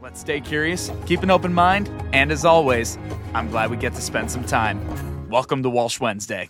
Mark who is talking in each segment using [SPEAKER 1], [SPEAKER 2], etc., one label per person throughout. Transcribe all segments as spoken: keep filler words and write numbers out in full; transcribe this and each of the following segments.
[SPEAKER 1] Let's stay curious, keep an open mind, and as always, I'm glad we get to spend some time. Welcome to Walsh Wednesday.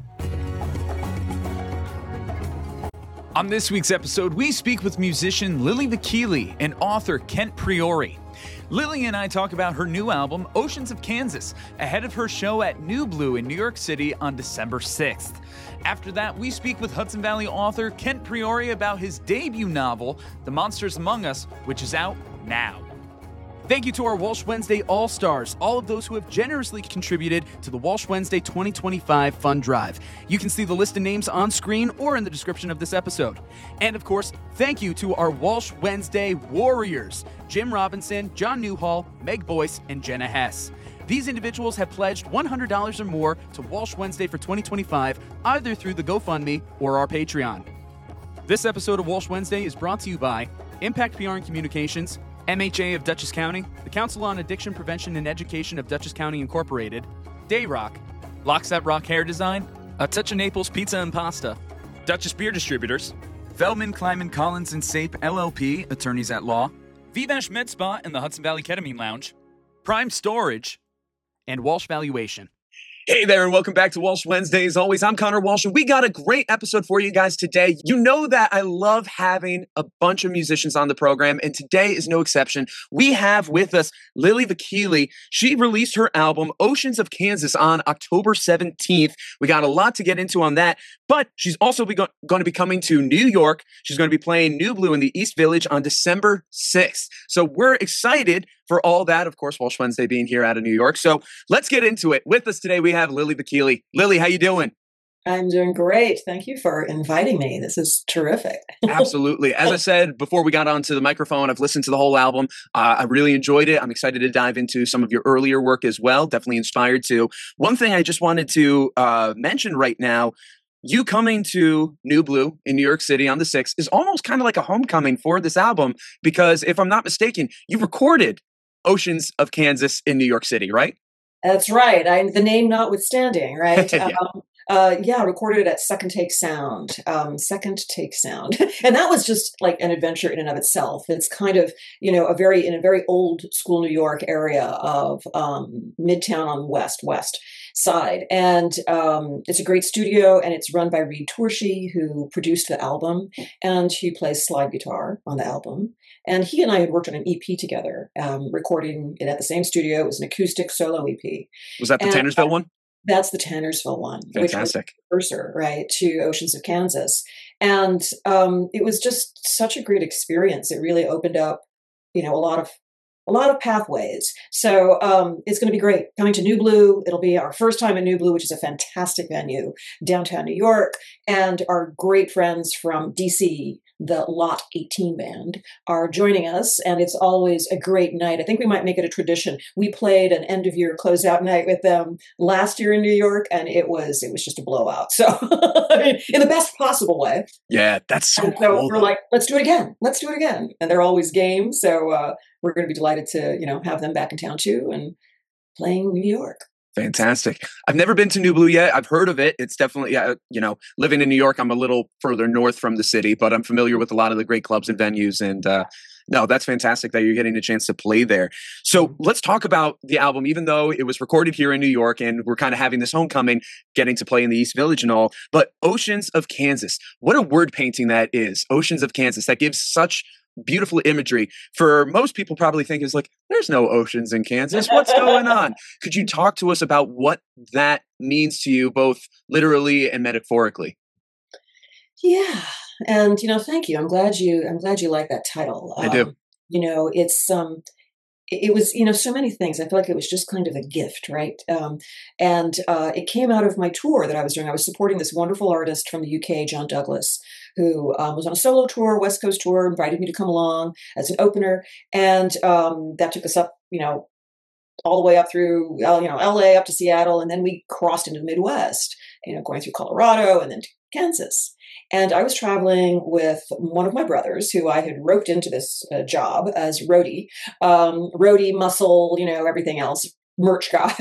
[SPEAKER 1] On this week's episode, we speak with musician Lily Vakili and author Kent Priore. Lily and I talk about her new album, Oceans of Kansas, ahead of her show at New Blue in New York City on December sixth. After that, we speak with Hudson Valley author Kent Priore about his debut novel, The Monsters Among Us, which is out now. Thank you to our Walsh Wednesday All-Stars, all of those who have generously contributed to the Walsh Wednesday twenty twenty-five Fund Drive. You can see the list of names on screen or in the description of this episode. And of course, thank you to our Walsh Wednesday Warriors, Jim Robinson, John Newhall, Meg Boyce, and Jenna Hess. These individuals have pledged one hundred dollars or more to Walsh Wednesday for twenty twenty-five, either through the GoFundMe or our Patreon. This episode of Walsh Wednesday is brought to you by Impact P R and Communications, M H A of Dutchess County, the Council on Addiction Prevention and Education of Dutchess County Incorporated, Dayrock, Lockset Rock Hair Design, A Touch of Naples Pizza and Pasta, Dutchess Beer Distributors, Feldman, Kleiman, Collins, and Sape, L L P, Attorneys at Law, Vivash Med Spa and the Hudson Valley Ketamine Lounge, Prime Storage, and Walsh Valuation.
[SPEAKER 2] Hey there, and welcome back to Walsh Wednesday. As always, I'm Connor Walsh, and we got a great episode for you guys today. You know that I love having a bunch of musicians on the program, and today is no exception. We have with us Lily Vakili. She released her album, Oceans of Kansas, on October seventeenth. We got a lot to get into on that, but she's also be go- going to be coming to New York. She's going to be playing New Blue in the East Village on December sixth. So we're excited for all that, of course, Walsh Wednesday being here out of New York. So let's get into it. With us today, we have Lily Vakili. Lily, how you doing?
[SPEAKER 3] I'm doing great. Thank you for inviting me. This is terrific.
[SPEAKER 2] Absolutely. As I said before we got onto the microphone, I've listened to the whole album. Uh, I really enjoyed it. I'm excited to dive into some of your earlier work as well. Definitely inspired to. One thing I just wanted to uh, mention right now, you coming to New Blue in New York City on the sixth is almost kind of like a homecoming for this album because if I'm not mistaken, you recorded Oceans of Kansas in New York City, right?
[SPEAKER 3] That's right. I, the name notwithstanding, right?
[SPEAKER 2] yeah.
[SPEAKER 3] Um, uh, yeah, recorded it at Second Take Sound. Um, Second Take Sound, and that was just like an adventure in and of itself. It's kind of you know a very in a very old school New York area of um, Midtown on the west west side, and um, it's a great studio, and it's run by Reed Torshey, who produced the album, and he plays slide guitar on the album. And he and I had worked on an E P together, um, recording it at the same studio. It was an acoustic solo E P.
[SPEAKER 2] Was that the
[SPEAKER 3] and,
[SPEAKER 2] Tannersville one?
[SPEAKER 3] That's the Tannersville one,
[SPEAKER 2] Fantastic.
[SPEAKER 3] Which was the precursor, right, to Oceans of Kansas. And um, it was just such a great experience. It really opened up, you know, a lot of a lot of pathways. So um, it's going to be great. Coming to New Blue, it'll be our first time in New Blue, which is a fantastic venue, downtown New York. And our great friends from D C, the Lot eighteen Band, are joining us. And it's always a great night. I think we might make it a tradition. We played an end of year closeout night with them last year in New York, and it was it was just a blowout. So I mean, in the best possible way.
[SPEAKER 2] Yeah, that's so
[SPEAKER 3] and so
[SPEAKER 2] cool.
[SPEAKER 3] We're like, let's do it again. Let's do it again. And they're always game. So uh, we're going to be delighted to, you know, have them back in town too and playing New York.
[SPEAKER 2] Fantastic. I've never been to New Blue yet. I've heard of it. It's definitely, yeah, you know, living in New York, I'm a little further north from the city, but I'm familiar with a lot of the great clubs and venues. And uh, no, that's fantastic that you're getting a chance to play there. So let's talk about the album, even though it was recorded here in New York and we're kind of having this homecoming, getting to play in the East Village and all. But Oceans of Kansas, what a word painting that is. Oceans of Kansas, that gives such beautiful imagery. For most people probably think is like, there's no oceans in Kansas. What's going on? Could you talk to us about what that means to you, both literally and metaphorically?
[SPEAKER 3] Yeah. And, you know, thank you. I'm glad you, I'm glad you like that title.
[SPEAKER 2] I do.
[SPEAKER 3] Um, you know, it's, um, it was, you know, so many things. I feel like it was just kind of a gift, right? Um, and uh, it came out of my tour that I was doing. I was supporting this wonderful artist from the U K, John Douglas, who um, was on a solo tour, West Coast tour, invited me to come along as an opener. And um, that took us up, you know, all the way up through, you know, L A up to Seattle. And then we crossed into the Midwest, you know, going through Colorado and then to Kansas. And I was traveling with one of my brothers who I had roped into this uh, job as roadie, um, roadie, muscle, you know, everything else, merch guy.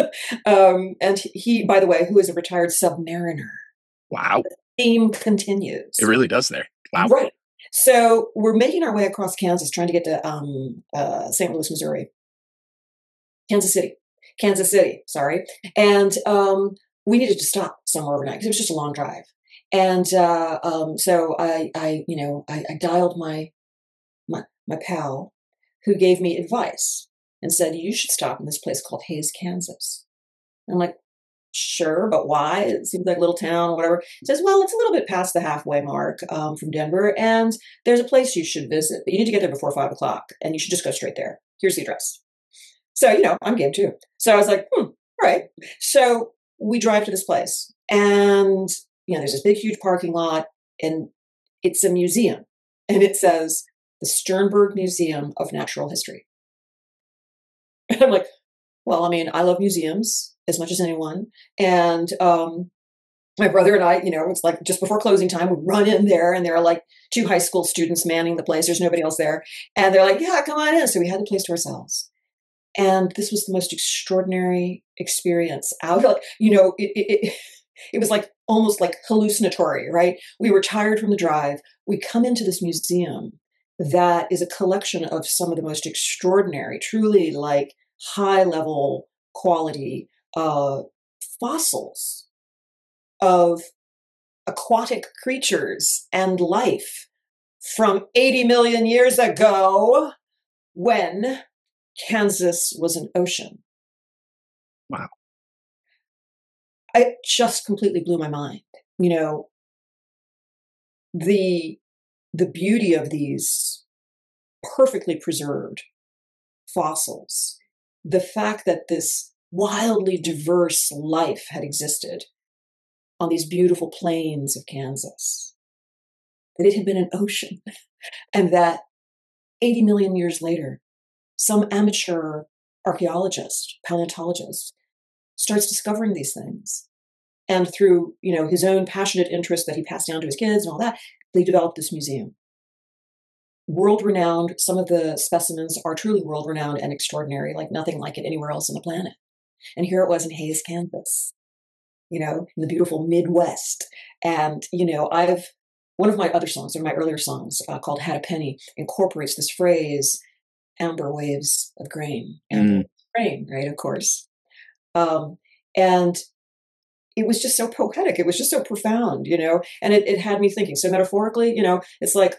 [SPEAKER 3] um, and he, by the way, who is a retired submariner.
[SPEAKER 2] Wow.
[SPEAKER 3] The theme continues.
[SPEAKER 2] It really does there. Wow.
[SPEAKER 3] Right. So we're making our way across Kansas, trying to get to um, uh, Saint Louis, Missouri, Kansas City, Kansas City. Sorry, and um, we needed to stop somewhere overnight because it was just a long drive. And uh, um, so I, I, you know, I, I dialed my my my pal, who gave me advice and said, "You should stop in this place called Hays, Kansas." I'm like, "Sure, but why? It seems like a little town or whatever." He says, "Well, it's a little bit past the halfway mark um, from Denver, and there's a place you should visit, but you need to get there before five o'clock, and you should just go straight there. Here's the address." So, you know, I'm game too. So I was like, hmm, all right. So we drive to this place, and, you know, there's this big, huge parking lot, and it's a museum, and it says the Sternberg Museum of Natural History. And I'm like, well, I mean, I love museums as much as anyone. And um, my brother and I, you know, it's like just before closing time, we run in there, and there are like two high school students manning the place. There's nobody else there. And they're like, "Yeah, come on in." So we had the place to ourselves. And this was the most extraordinary experience out. Like, you know, it, it, it, it was like almost like hallucinatory, right? We were tired from the drive. We come into this museum that is a collection of some of the most extraordinary, truly like high level quality uh, fossils of aquatic creatures and life from eighty million years ago, when Kansas was an ocean.
[SPEAKER 2] Wow.
[SPEAKER 3] It just completely blew my mind. You know, the the beauty of these perfectly preserved fossils, the fact that this wildly diverse life had existed on these beautiful plains of Kansas, that it had been an ocean, and that eighty million years later, some amateur archaeologist, paleontologist, starts discovering these things. And through, you know, his own passionate interest that he passed down to his kids and all that, they developed this museum. World-renowned. Some of the specimens are truly world-renowned and extraordinary, like nothing like it anywhere else on the planet. And here it was in Hays, Kansas, you know, in the beautiful Midwest. And, you know, I've, one of my other songs, one of my earlier songs uh, called Had a Penny, incorporates this phrase, amber waves of grain, amber
[SPEAKER 2] Mm.
[SPEAKER 3] grain, right? Of course. Um, and it was just so poetic. It was just so profound, you know, and it, it had me thinking. So metaphorically, you know, it's like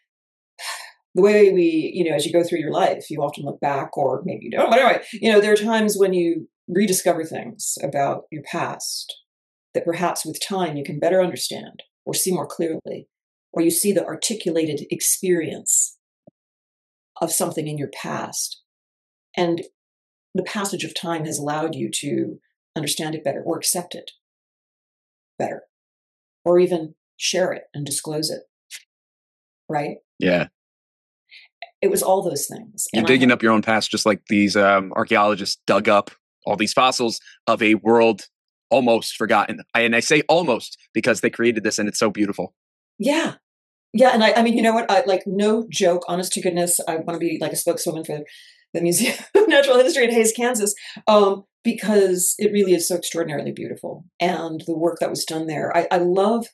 [SPEAKER 3] the way we, you know, as you go through your life, you often look back, or maybe you don't, but anyway, you know, there are times when you rediscover things about your past that perhaps with time you can better understand or see more clearly, or you see the articulated experience of something in your past. And the passage of time has allowed you to understand it better, or accept it better, or even share it and disclose it. Right?
[SPEAKER 2] Yeah.
[SPEAKER 3] It was all those things.
[SPEAKER 2] You're
[SPEAKER 3] And I
[SPEAKER 2] digging
[SPEAKER 3] had-
[SPEAKER 2] up your own past, just like these um, archaeologists dug up all these fossils of a world almost forgotten. I, and I say almost because they created this, and it's so beautiful.
[SPEAKER 3] Yeah. Yeah. And I, I mean, you know what? I, like, no joke, honest to goodness, I want to be like a spokeswoman for the Museum of Natural History in Hays, Kansas, um, because it really is so extraordinarily beautiful. And the work that was done there, I, I love,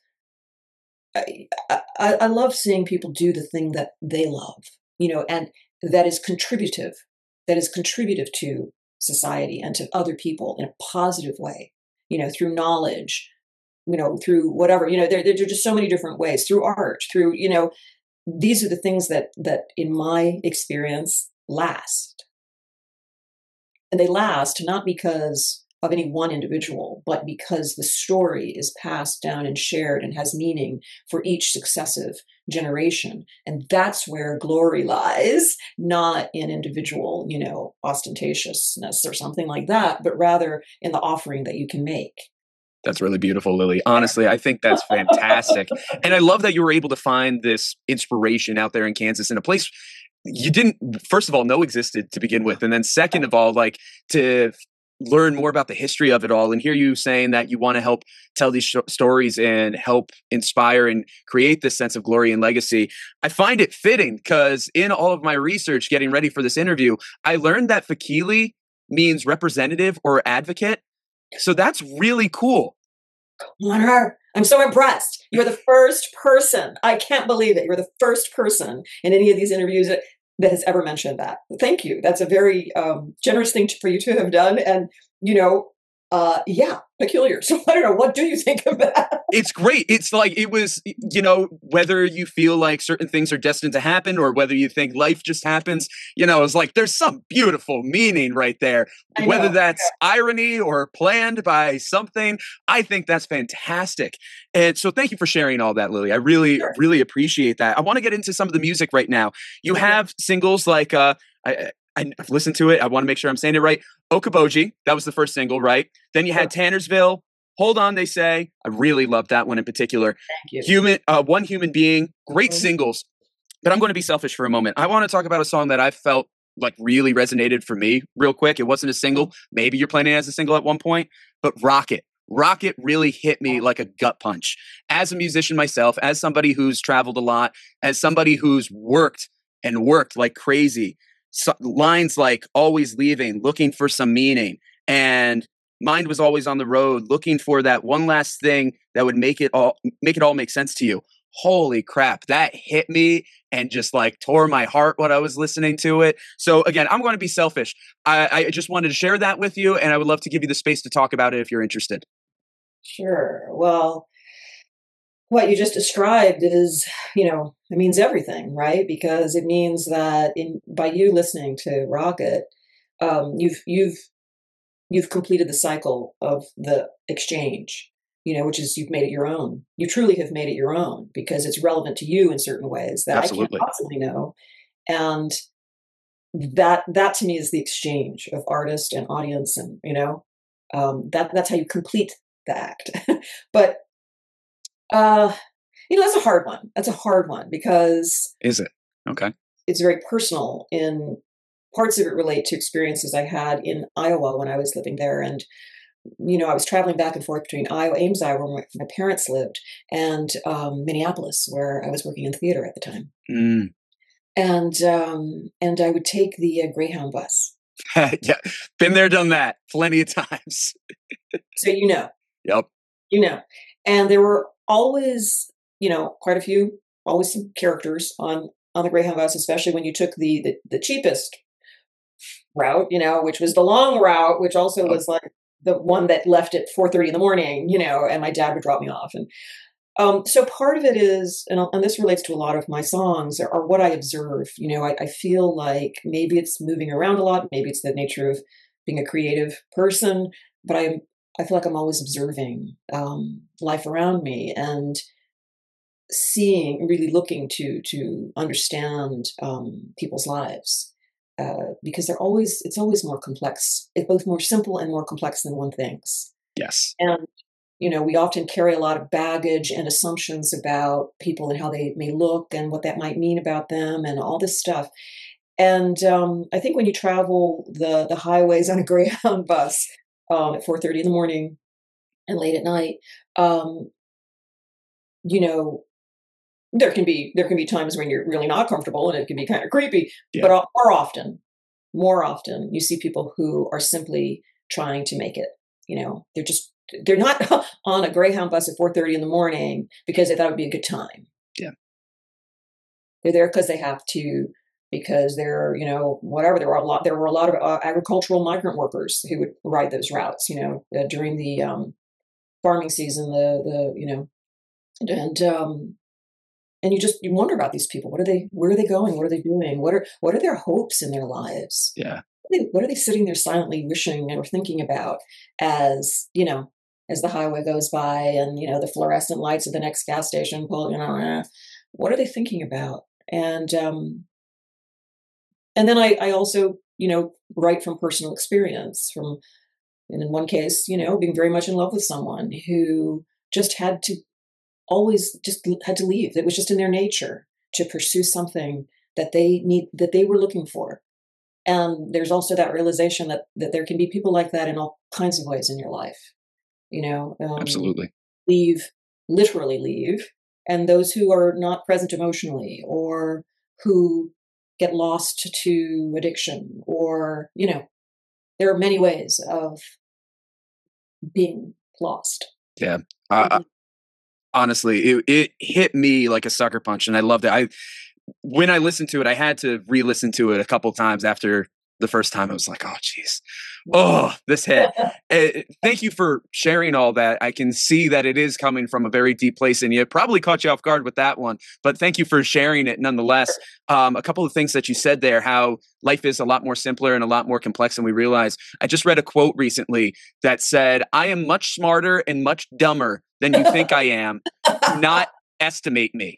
[SPEAKER 3] I, I, I love seeing people do the thing that they love, you know, and that is contributive, that is contributive to society and to other people in a positive way, you know, through knowledge, you know, through whatever, you know, there, there are just so many different ways, through art, through, you know, these are the things that, that in my experience last. And they last not because of any one individual, but because the story is passed down and shared and has meaning for each successive generation. And that's where glory lies, not in individual, you know, ostentatiousness or something like that, but rather in the offering that you can make.
[SPEAKER 2] That's really beautiful, Lily. Honestly, I think that's fantastic. And I love that you were able to find this inspiration out there in Kansas, in a place you didn't, first of all, know existed to begin with. And then second of all, like, to learn more about the history of it all and hear you saying that you want to help tell these sh- stories and help inspire and create this sense of glory and legacy. I find it fitting because in all of my research getting ready for this interview, I learned that Fikili means representative or advocate. So that's really cool.
[SPEAKER 3] Connor, I'm so impressed. You're the first person. I can't believe it. You're the first person in any of these interviews that, that has ever mentioned that. Thank you. That's a very um, generous thing to, for you to have done. And, you know, uh, yeah, peculiar. So I don't know. What do you think of that?
[SPEAKER 2] It's great. It's like, it was, you know, whether you feel like certain things are destined to happen or whether you think life just happens, you know, it's like there's some beautiful meaning right there.
[SPEAKER 3] I
[SPEAKER 2] Whether
[SPEAKER 3] know.
[SPEAKER 2] that's
[SPEAKER 3] Yeah.
[SPEAKER 2] irony or planned by something, I think that's fantastic. And so thank you for sharing all that, Lily. I really,
[SPEAKER 3] Sure.
[SPEAKER 2] really appreciate that. I want to get into some of the music right now. You
[SPEAKER 3] Okay.
[SPEAKER 2] have singles like, uh, I, I- I've listened to it. I want to make sure I'm saying it right. Okoboji, that was the first single, right? Then you had
[SPEAKER 3] Sure.
[SPEAKER 2] Tannersville. Hold On, They Say. I really loved that one in particular.
[SPEAKER 3] Thank you.
[SPEAKER 2] Human, uh, One Human Being, great
[SPEAKER 3] Mhm.
[SPEAKER 2] singles. But I'm going to be selfish for a moment. I want to talk about a song that I felt like really resonated for me real quick. It wasn't a single. Maybe you're playing it as a single at one point, but Rocket. Rocket really hit me like a gut punch. As a musician myself, as somebody who's traveled a lot, as somebody who's worked and worked like crazy, so, lines like always leaving, looking for some meaning, and mind was always on the road, looking for that one last thing that would make it all make it all make sense to you. Holy crap, that hit me and just like tore my heart when I was listening to it. So again, I'm going to be selfish. I, I just wanted to share that with you, and I would love to give you the space to talk about it if you're interested.
[SPEAKER 3] Sure. Well, what you just described is, you know, it means everything, right? Because it means that in by you listening to Rocket, um, you've you've you've completed the cycle of the exchange, you know, which is you've made it your own. You truly have made it your own because it's relevant to you in certain ways that I can't
[SPEAKER 2] Absolutely.
[SPEAKER 3] possibly know. And that that to me is the exchange of artist and audience, and you know, um, that that's how you complete the act. But uh, you know, that's a hard one. That's a hard one because
[SPEAKER 2] Is it? Okay.
[SPEAKER 3] it's very personal. In parts of it relate to experiences I had in Iowa when I was living there, and you know, I was traveling back and forth between Iowa, Ames, Iowa, where my, my parents lived, and um, Minneapolis, where I was working in theater at the time.
[SPEAKER 2] Mm.
[SPEAKER 3] And um, and I would take the uh, Greyhound bus.
[SPEAKER 2] Yeah. Been there, done that plenty of times.
[SPEAKER 3] So you know,
[SPEAKER 2] Yep.
[SPEAKER 3] you know, and there were always, you know, quite a few, always some characters on on the Greyhound bus, especially when you took the the, the cheapest route, you know, which was the long route, which also
[SPEAKER 2] Oh,
[SPEAKER 3] was like the one that left at four thirty in the morning, you know, and my dad would drop me off. And um, so part of it is, and, and this relates to a lot of my songs, are, are what I observe. You know, I, I feel like maybe it's moving around a lot, maybe it's the nature of being a creative person, but I I feel like I'm always observing um, life around me and seeing, really looking to to understand um, people's lives uh, because they're always it's always more complex. It's both more simple and more complex than one thinks.
[SPEAKER 2] yes.
[SPEAKER 3] And you know, we often carry a lot of baggage and assumptions about people and how they may look and what that might mean about them and all this stuff. And um, I think when you travel the the highways on a Greyhound bus um, at four thirty in the morning and late at night, um, you know, there can be there can be times when you're really not comfortable and it can be kind of creepy.
[SPEAKER 2] Yeah.
[SPEAKER 3] But uh, more often, more often, you see people who are simply trying to make it. You know, they're just they're not on a Greyhound bus at four thirty in the morning because they thought it would be a good time.
[SPEAKER 2] Yeah.
[SPEAKER 3] They're there because they have to, because they're, you know, whatever. There were a lot. There were a lot of uh, agricultural migrant workers who would ride those routes. You know, uh, during the um, farming season, the the you know, and um, and you just you wonder about these people. What are they? Where are they going? What are they doing? What are what are their hopes in their lives?
[SPEAKER 2] Yeah.
[SPEAKER 3] What are they, what are they sitting there silently wishing or thinking about as you know, as the highway goes by and you know the fluorescent lights at the next gas station pull. You know, eh, what are they thinking about? And um, and then I, I also, you know, write from personal experience from, and in one case, you know, being very much in love with someone who just had to always just l- had to leave. It was just in their nature to pursue something that they need, that they were looking for. And there's also that realization that, that there can be people like that in all kinds of ways in your life, you know, um,
[SPEAKER 2] Absolutely.
[SPEAKER 3] leave, literally leave, and those who are not present emotionally or who get lost to addiction or, you know, there are many ways of being lost.
[SPEAKER 2] Yeah. Uh, honestly, it, it hit me like a sucker punch, and I loved it. I when I listened to it, I had to re-listen to it a couple times after the first time. I was like, oh, geez. Oh, this hit. Uh, thank you for sharing all that. I can see that it is coming from a very deep place, and you probably caught you off guard with that one, but thank you for sharing it nonetheless. Um, a couple of things that you said there, how life is a lot more simpler and a lot more complex than we realize. I just read a quote recently that said, I am much smarter and much dumber than you think I am. Do not estimate me.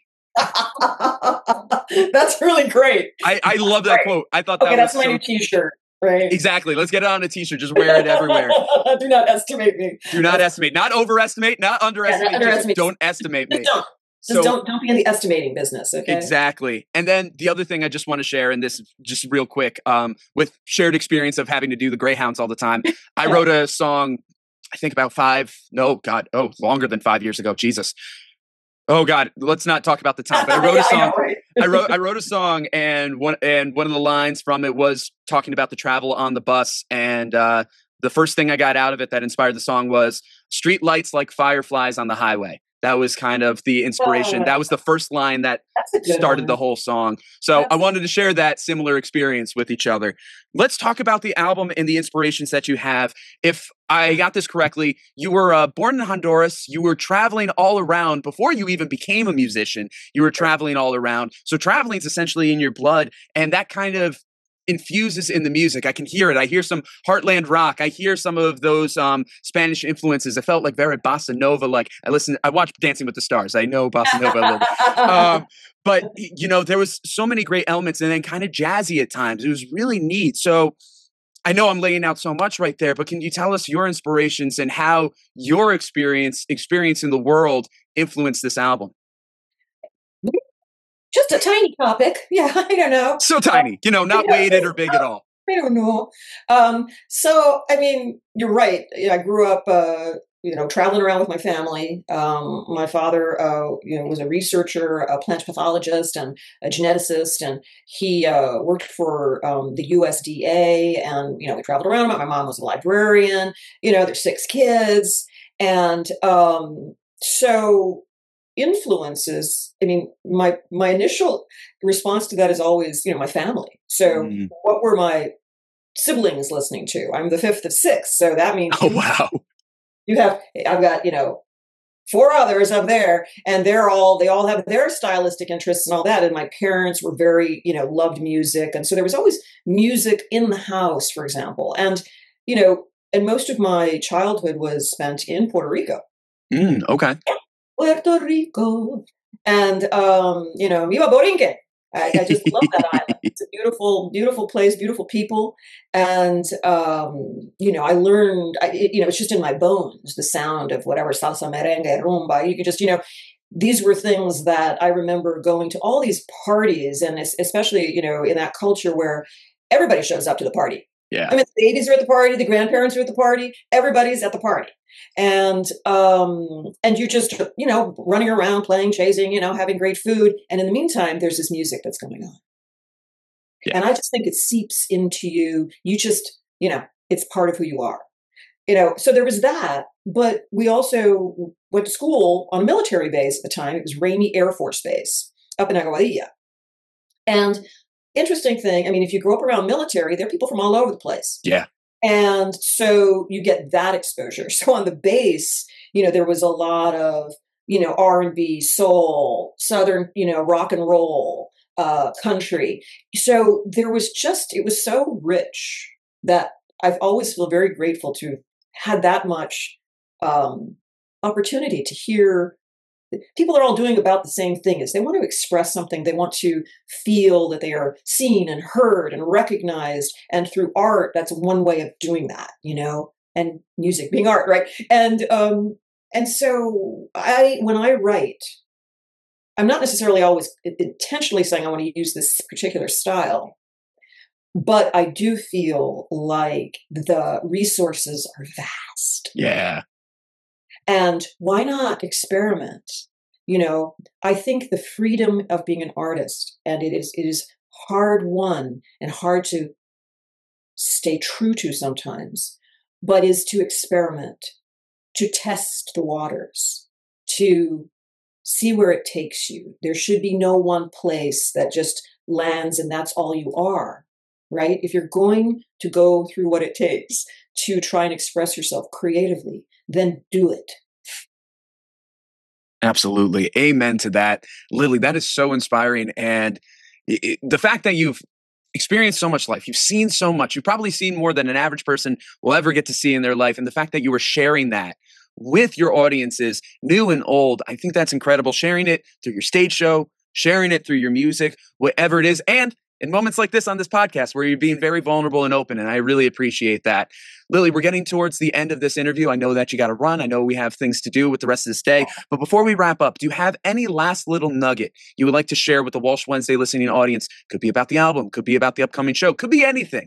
[SPEAKER 3] That's really great.
[SPEAKER 2] I, I love that
[SPEAKER 3] right.
[SPEAKER 2] quote. I thought
[SPEAKER 3] okay,
[SPEAKER 2] that
[SPEAKER 3] that's
[SPEAKER 2] was
[SPEAKER 3] my
[SPEAKER 2] so
[SPEAKER 3] new T-shirt. Right.
[SPEAKER 2] Exactly. Let's get it on a T-shirt. Just wear it everywhere.
[SPEAKER 3] Do not estimate me.
[SPEAKER 2] Do not estimate. Not overestimate. Not underestimate.
[SPEAKER 3] Yeah, not underestimate.
[SPEAKER 2] Just don't estimate me.
[SPEAKER 3] Just don't. Just so, don't don't be in the estimating business. Okay.
[SPEAKER 2] Exactly. And then the other thing I just want to share, and this just real quick, um, with shared experience of having to do the Greyhounds all the time. I wrote a song, I think about five. No, God. Oh, longer than five years ago. Jesus. Oh God, let's not talk about the time. But I wrote a song.
[SPEAKER 3] I, know, right?
[SPEAKER 2] I wrote I wrote a song, and one and one of the lines from it was talking about the travel on the bus. And uh, the first thing I got out of it that inspired the song was "Street lights like fireflies on the highway." That was kind of the inspiration.
[SPEAKER 3] Oh,
[SPEAKER 2] that was the first line that started
[SPEAKER 3] one.
[SPEAKER 2] the whole song. So
[SPEAKER 3] That's
[SPEAKER 2] I wanted to share that similar experience with each other. Let's talk about the album and the inspirations that you have. If I got this correctly, you were uh, born in Honduras. You were traveling all around before you even became a musician. You were traveling all around. So traveling is essentially in your blood, and that kind of infuses in the music. I can hear it. I hear some Heartland rock. I hear some of those um, Spanish influences. It felt like very bossa nova. Like I listen, I watched Dancing with the Stars. I know bossa nova a little bit. Um, but you know, there was so many great elements, and then kind of jazzy at times. It was really neat. So I know I'm laying out so much right there, but can you tell us your inspirations and how your experience, experience in the world influenced this album?
[SPEAKER 3] Just a tiny topic. Yeah, I don't know.
[SPEAKER 2] So tiny, you know, not weighted or big at all.
[SPEAKER 3] I don't know. Um, so, I mean, you're right. I grew up, uh, you know, traveling around with my family. Um, my father, uh, you know, was a researcher, a plant pathologist, and a geneticist, and he uh, worked for um, the U S D A. And you know, we traveled around. My mom was a librarian. You know, there's six kids, and um, so. Influences. I mean, my my initial response to that is always, you know, my family. So, mm. what were my siblings listening to? I'm the fifth of six, so that means
[SPEAKER 2] oh wow,
[SPEAKER 3] you have. I've got you know four others up there, and they're all they all have their stylistic interests and all that. And my parents were very you know loved music, and so there was always music in the house, for example. And you know, and most of my childhood was spent in Puerto Rico.
[SPEAKER 2] Mm, okay.
[SPEAKER 3] Puerto Rico. And, um, you know, Viva Borinquen. I, I just love that island. It's a beautiful, beautiful place, beautiful people. And, um, you know, I learned, I, it, you know, it's just in my bones, the sound of whatever, salsa, merengue, rumba. You could just, you know, these were things that I remember going to all these parties, and especially, you know, in that culture where everybody shows up to the party.
[SPEAKER 2] Yeah.
[SPEAKER 3] I mean, the babies are at the party, the grandparents are at the party, everybody's at the party. And um, and you're just, you know, running around, playing, chasing, you know, having great food. And in the meantime, there's this music that's going on. Yeah. And I just think it seeps into you. You just, you know, it's part of who you are. You know, so there was that. But we also went to school on a military base at the time. It was Ramey Air Force Base up in Aguadilla. And interesting thing, I mean, if you grow up around military, there are people from all over the place.
[SPEAKER 2] Yeah.
[SPEAKER 3] And so you get that exposure. So on the base, you know, there was a lot of, you know, R and B, soul, Southern, you know, rock and roll, uh, country. So there was just, it was so rich that I've always feel very grateful to have had that much um, opportunity to hear. People are all doing about the same thing. Is they want to express something. They want to feel that they are seen and heard and recognized. And through art, that's one way of doing that, you know, and music being art, right? And um, and so I, when I write, I'm not necessarily always intentionally saying I want to use this particular style, but I do feel like the resources are vast.
[SPEAKER 2] Yeah.
[SPEAKER 3] And why not experiment? You know, I think the freedom of being an artist, and it is it is hard won and hard to stay true to sometimes, but is to experiment, to test the waters, to see where it takes you. There should be no one place that just lands and that's all you are, right? If you're going to go through what it takes to try and express yourself creatively, then do it.
[SPEAKER 2] Absolutely. Amen to that. Lily, that is so inspiring. And it, the fact that you've experienced so much life, you've seen so much, you've probably seen more than an average person will ever get to see in their life. And the fact that you were sharing that with your audiences, new and old, I think that's incredible. Sharing it through your stage show, sharing it through your music, whatever it is. And in moments like this on this podcast where you're being very vulnerable and open. And I really appreciate that. Lily, we're getting towards the end of this interview. I know that you got to run. I know we have things to do with the rest of this day. But before we wrap up, do you have any last little nugget you would like to share with the Walsh Wednesday listening audience? Could be about the album, could be about the upcoming show, could be anything.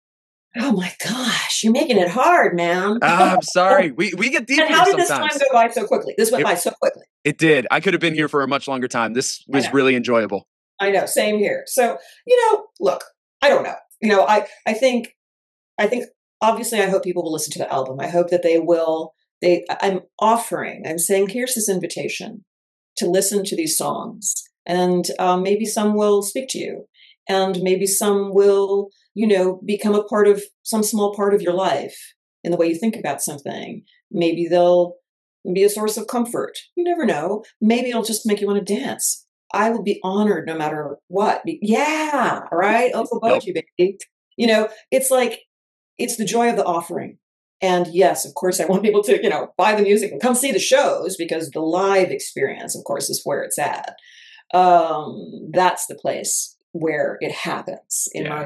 [SPEAKER 3] Oh my gosh, you're making it hard, man.
[SPEAKER 2] uh, I'm sorry. We we get deep
[SPEAKER 3] and
[SPEAKER 2] here
[SPEAKER 3] how did
[SPEAKER 2] sometimes.
[SPEAKER 3] this time go by so quickly? This went
[SPEAKER 2] it,
[SPEAKER 3] by so quickly.
[SPEAKER 2] It did. I could have been here for a much longer time. This was really enjoyable.
[SPEAKER 3] I know. Same here. So, you know, look, I don't know. You know, I, I think, I think obviously I hope people will listen to the album. I hope that they will, they, I'm offering, I'm saying, here's this invitation to listen to these songs, and um, maybe some will speak to you, and maybe some will, you know, become a part of some small part of your life in the way you think about something. Maybe they'll be a source of comfort. You never know. Maybe it'll just make you want to dance. I will be honored no matter what. Yeah, right? Uncle Boji, baby. You know, it's like, it's the joy of the offering. And yes, of course, I want people to, you know, buy the music and come see the shows, because the live experience, of course, is where it's at. Um, that's the place where it happens in yeah. my.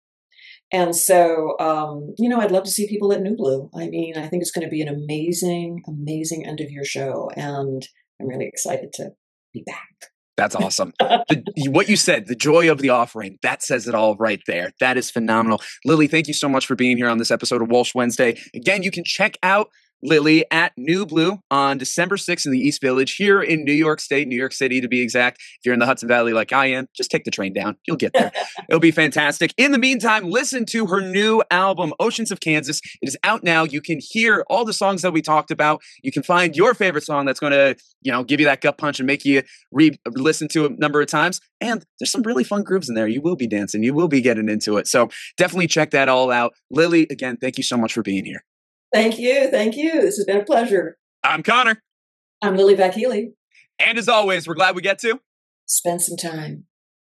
[SPEAKER 3] And so, um, you know, I'd love to see people at New Blue. I mean, I think it's going to be an amazing, amazing end of year show. And I'm really excited to be back.
[SPEAKER 2] That's awesome. the, what you said, the joy of the offering, that says it all right there. That is phenomenal. Lily, thank you so much for being here on this episode of Walsh Wednesday. Again, you can check out Lily at New Blue on December sixth in the East Village here in New York State, New York City to be exact. If you're in the Hudson Valley like I am, just take the train down. You'll get there. It'll be fantastic. In the meantime, listen to her new album, Oceans of Kansas. It is out now. You can hear all the songs that we talked about. You can find your favorite song that's going to, you know, give you that gut punch and make you re- listen to it a number of times. And there's some really fun grooves in there. You will be dancing. You will be getting into it. So definitely check that all out. Lily, again, thank you so much for being here.
[SPEAKER 3] Thank you. Thank you. This has been a pleasure.
[SPEAKER 2] I'm Connor.
[SPEAKER 3] I'm Lily Vakili.
[SPEAKER 2] And as always, we're glad we get to
[SPEAKER 3] spend some time.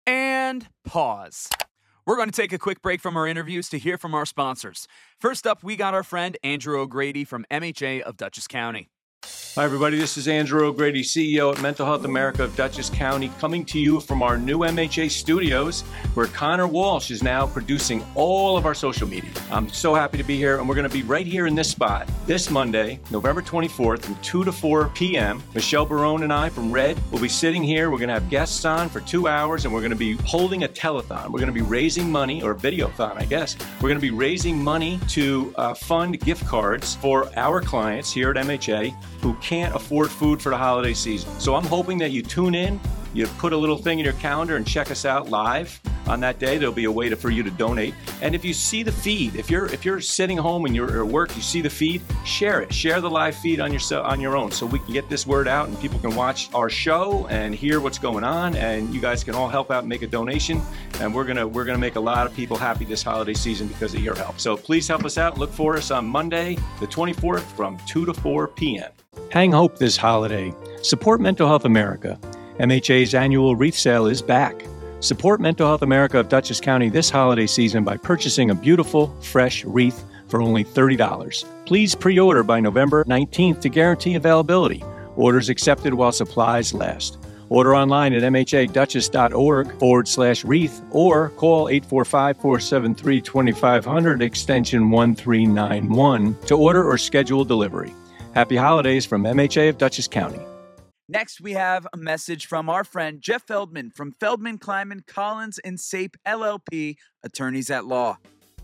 [SPEAKER 1] And pause. We're going to take a quick break from our interviews to hear from our sponsors. First up, we got our friend Andrew O'Grady from M H A of Dutchess County.
[SPEAKER 4] Hi, everybody. This is Andrew O'Grady, C E O at Mental Health America of Dutchess County, coming to you from our new M H A studios, where Connor Walsh is now producing all of our social media. I'm so happy to be here, and we're going to be right here in this spot this Monday, November twenty-fourth, from two to four p.m. Michelle Barone and I from Red will be sitting here. We're going to have guests on for two hours, and we're going to be holding a telethon. We're going to be raising money, or a videothon, I guess. We're going to be raising money to uh, fund gift cards for our clients here at M H A who can't afford food for the holiday season. So I'm hoping that you tune in, you put a little thing in your calendar and check us out live on that day. There'll be a way to, for you to donate. And if you see the feed, if you're if you're sitting home and you're at work, you see the feed, share it. Share the live feed on your on your own, so we can get this word out and people can watch our show and hear what's going on. And you guys can all help out and make a donation. And we're gonna we're gonna make a lot of people happy this holiday season because of your help. So please help us out. Look for us on Monday, the twenty-fourth, from two to four p.m. Hang hope this holiday. Support Mental Health America. M H A's annual wreath sale is back. Support Mental Health America of Dutchess County this holiday season by purchasing a beautiful, fresh wreath for only thirty dollars. Please pre-order by November nineteenth to guarantee availability. Orders accepted while supplies last. Order online at mha.dutchess.org forward slash wreath or call eight four five, four seven three, two five zero zero extension one three nine one to order or schedule delivery. Happy holidays from M H A of Dutchess County.
[SPEAKER 1] Next, we have a message from our friend Jeff Feldman from Feldman, Kleinman, Collins, and Sape L L P, attorneys at law.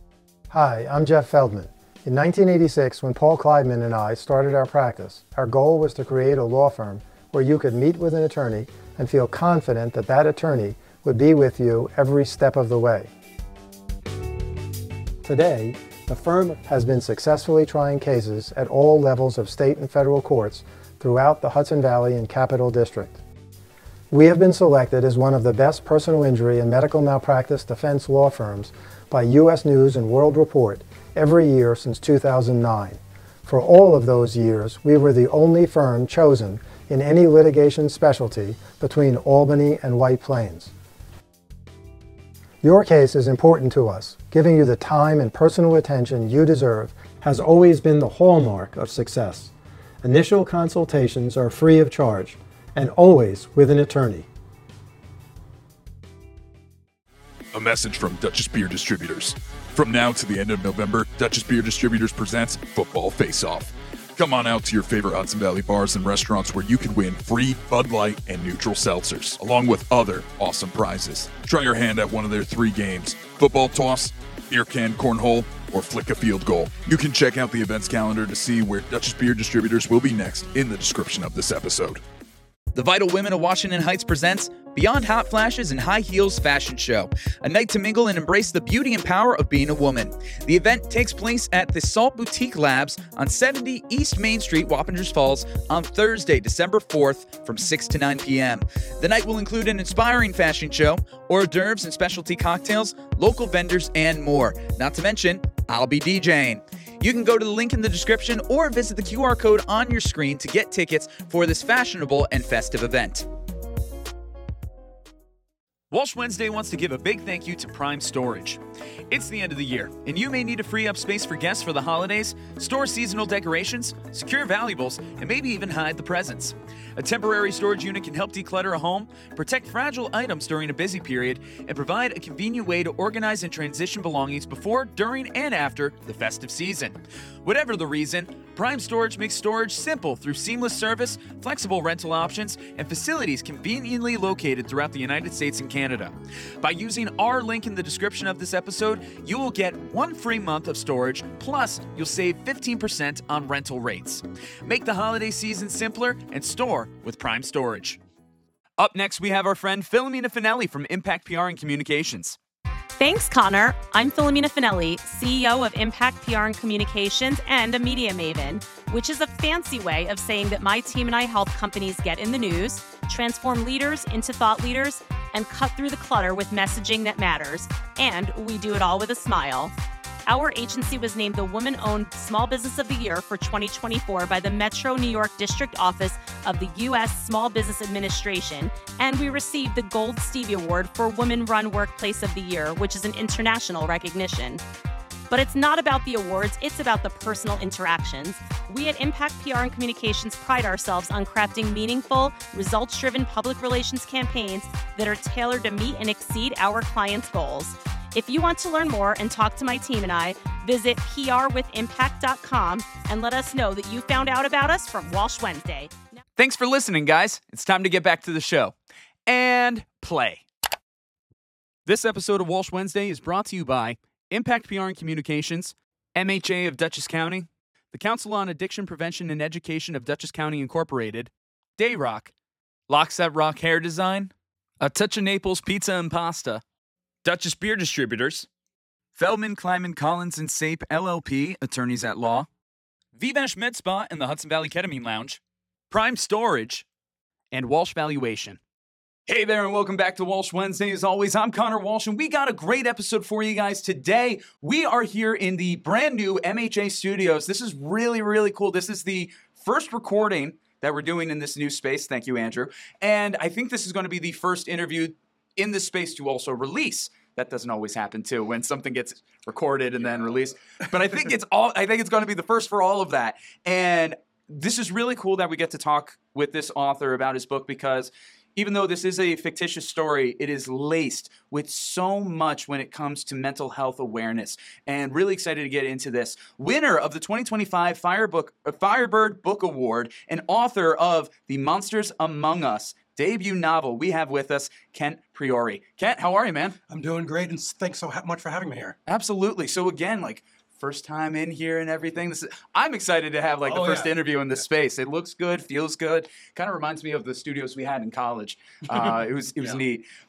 [SPEAKER 5] Hi, I'm Jeff Feldman. In nineteen eighty-six, when Paul Kleidman and I started our practice, our goal was to create a law firm where you could meet with an attorney and feel confident that that attorney would be with you every step of the way. Today, the firm has been successfully trying cases at all levels of state and federal courts throughout the Hudson Valley and Capital District. We have been selected as one of the best personal injury and medical malpractice defense law firms by U S News and World Report every year since two thousand nine. For all of those years, we were the only firm chosen in any litigation specialty between Albany and White Plains. Your case is important to us. Giving you the time and personal attention you deserve has always been the hallmark of success. Initial consultations are free of charge and always with an attorney.
[SPEAKER 6] A message from Duchess Beer Distributors. From now to the end of November, Duchess Beer Distributors presents Football Face-Off. Come on out to your favorite Hudson Valley bars and restaurants where you can win free Bud Light and neutral seltzers, along with other awesome prizes. Try your hand at one of their three games: football toss, beer can cornhole, or flick a field goal. You can check out the events calendar to see where Duchess Beer Distributors will be next in the description of this episode.
[SPEAKER 1] The Vital Women of Washington Heights presents Beyond Hot Flashes and High Heels Fashion Show, a night to mingle and embrace the beauty and power of being a woman. The event takes place at the Salt Boutique Labs on seventy East Main Street, Wappingers Falls, on Thursday, December fourth from six to nine p.m. The night will include an inspiring fashion show, hors d'oeuvres and specialty cocktails, local vendors, and more. Not to mention, I'll be DJing. You can go to the link in the description or visit the Q R code on your screen to get tickets for this fashionable and festive event. Walsh Wednesday wants to give a big thank you to Prime Storage. It's the end of the year, and you may need to free up space for guests for the holidays, store seasonal decorations, secure valuables, and maybe even hide the presents. A temporary storage unit can help declutter a home, protect fragile items during a busy period, and provide a convenient way to organize and transition belongings before, during, and after the festive season. Whatever the reason, Prime Storage makes storage simple through seamless service, flexible rental options, and facilities conveniently located throughout the United States and Canada. By using our link in the description of this episode, you will get one free month of storage, plus you'll save fifteen percent on rental rates. Make the holiday season simpler and store with Prime Storage. Up next, we have our friend Philomena Finelli from Impact P R and Communications.
[SPEAKER 7] Thanks, Connor. I'm Philomena Finelli, C E O of Impact P R and Communications and a media maven, which is a fancy way of saying that my team and I help companies get in the news, transform leaders into thought leaders, and cut through the clutter with messaging that matters. And we do it all with a smile. Our agency was named the Woman-Owned Small Business of the Year for twenty twenty-four by the Metro New York District Office of the U S Small Business Administration, and we received the Gold Stevie Award for Women-Run Workplace of the Year, which is an international recognition. But it's not about the awards, it's about the personal interactions. We at Impact P R and Communications pride ourselves on crafting meaningful, results-driven public relations campaigns that are tailored to meet and exceed our clients' goals. If you want to learn more and talk to my team and I, visit P R with impact dot com and let us know that you found out about us from Walsh Wednesday.
[SPEAKER 1] Thanks for listening, guys. It's time to get back to the show. And play. This episode of Walsh Wednesday is brought to you by Impact P R and Communications, M H A of Dutchess County, the Council on Addiction Prevention and Education of Dutchess County Incorporated, Dayrock, Lockset Rock Hair Design, A Touch of Naples Pizza and Pasta, Duchess Beer Distributors, Feldman, Kleiman, Collins, and Sape, L L P, Attorneys at Law, Vivash Med Spa and the Hudson Valley Ketamine Lounge, Prime Storage, and Walsh Valuation. Hey there, and welcome back to Walsh Wednesday. As always, I'm Connor Walsh, and we got a great episode for you guys today. We are here in the brand new M H A studios. This is really, really cool. This is the first recording that we're doing in this new space. Thank you, Andrew. And I think this is going to be the first interview in this space to also release. That doesn't always happen too, when something gets recorded and then released. But I think it's all. I think it's going to be the first for all of that. And this is really cool that we get to talk with this author about his book, because even though this is a fictitious story, it is laced with so much when it comes to mental health awareness. And really excited to get into this. Winner of the twenty twenty-five Firebook, uh, Firebird Book Award and author of The Monsters Among Us debut novel, we have with us Kent Priore. Kent, how are you, man?
[SPEAKER 8] I'm doing great, and thanks so much for having me here.
[SPEAKER 1] Absolutely. So again, like, first time in here and everything. This is, I'm excited to have like the
[SPEAKER 8] oh,
[SPEAKER 1] first
[SPEAKER 8] yeah.
[SPEAKER 1] interview in this space. It looks good, feels good. Kind of reminds me of the studios we had in college. Uh, it was it was
[SPEAKER 8] yeah.
[SPEAKER 1] neat. But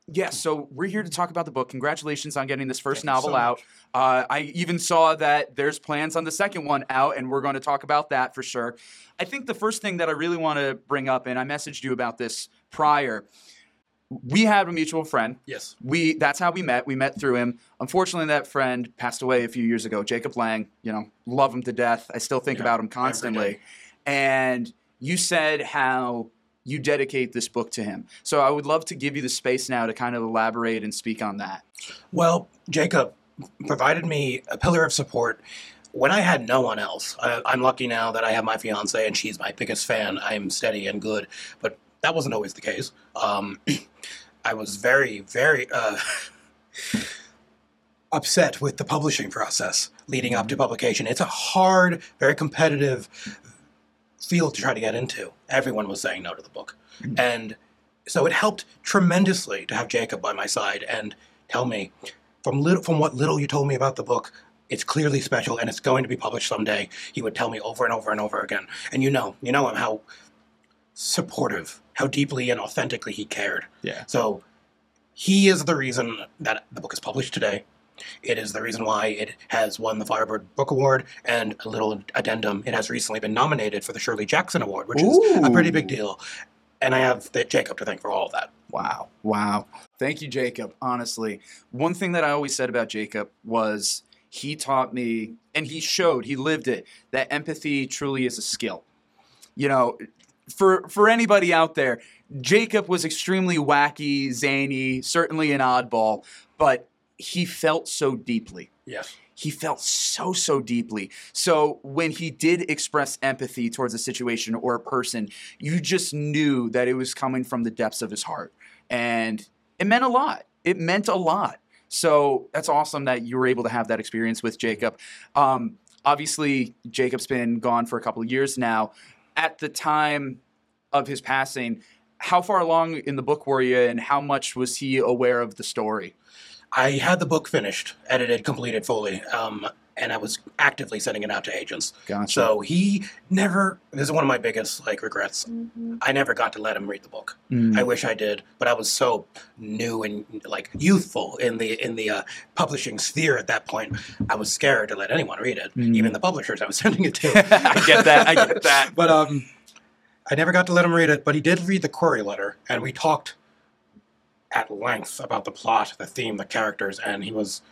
[SPEAKER 1] Yeah, so we're here to talk about the book. Congratulations on getting this first
[SPEAKER 8] Thank you
[SPEAKER 1] novel
[SPEAKER 8] so
[SPEAKER 1] out. Uh, I even saw that there's plans on the second one out, and we're going to talk about that for sure. I think the first thing that I really want to bring up, and I messaged you about this prior, we had a mutual friend.
[SPEAKER 8] Yes.
[SPEAKER 1] We that's how we met. We met through him. Unfortunately, that friend passed away a few years ago. Jacob Lang, you know, love him to death. I still think
[SPEAKER 8] Yeah,
[SPEAKER 1] about him
[SPEAKER 8] every
[SPEAKER 1] constantly.
[SPEAKER 8] day.
[SPEAKER 1] And you said how you dedicate this book to him. So I would love to give you the space now to kind of elaborate and speak on that.
[SPEAKER 8] Well, Jacob provided me a pillar of support when I had no one else. I, I'm lucky now that I have my fiance and she's my biggest fan. I'm steady and good, but that wasn't always the case. Um, I was very, very uh, upset with the publishing process leading up to publication. It's a hard, very competitive field to try to get into. Everyone was saying no to the book. And so it helped tremendously to have Jacob by my side and tell me, from little, from what little you told me about the book, it's clearly special and it's going to be published someday. He would tell me over and over and over again. And you know, you know him, how supportive, how deeply and authentically he cared.
[SPEAKER 1] Yeah.
[SPEAKER 8] So he is the reason that the book is published today. It is the reason why it has won the Firebird Book Award, and a little addendum, it has recently been nominated for the Shirley Jackson Award, which is
[SPEAKER 1] Ooh.
[SPEAKER 8] a pretty big deal. And I have the, Jacob to thank for all of that.
[SPEAKER 1] Wow. Wow. Thank you, Jacob. Honestly, one thing that I always said about Jacob was he taught me, and he showed, he lived it, that empathy truly is a skill. You know, for for anybody out there, Jacob was extremely wacky, zany, certainly an oddball, but he felt so deeply.
[SPEAKER 8] Yes.
[SPEAKER 1] He felt so, so deeply. So when he did express empathy towards a situation or a person, you just knew that it was coming from the depths of his heart. And it meant a lot. It meant a lot. So that's awesome that you were able to have that experience with Jacob. Um, obviously, Jacob's been gone for a couple of years now. At the time of his passing, how far along in the book were you, and how much was he aware of the story?
[SPEAKER 8] I had the book finished, edited, completed fully, um, and I was actively sending it out to agents.
[SPEAKER 1] Gotcha.
[SPEAKER 8] So he never, this is one of my biggest like regrets. Mm-hmm. I never got to let him read the book.
[SPEAKER 1] Mm.
[SPEAKER 8] I wish I did, but I was so new and like youthful in the in the uh, publishing sphere at that point. I was scared to let anyone read it,
[SPEAKER 1] Mm.
[SPEAKER 8] even the publishers I was sending it to.
[SPEAKER 1] I get that. I get that.
[SPEAKER 8] But um, I never got to let him read it, but he did read the query letter, and we talked at length about the plot, the theme, the characters, and he was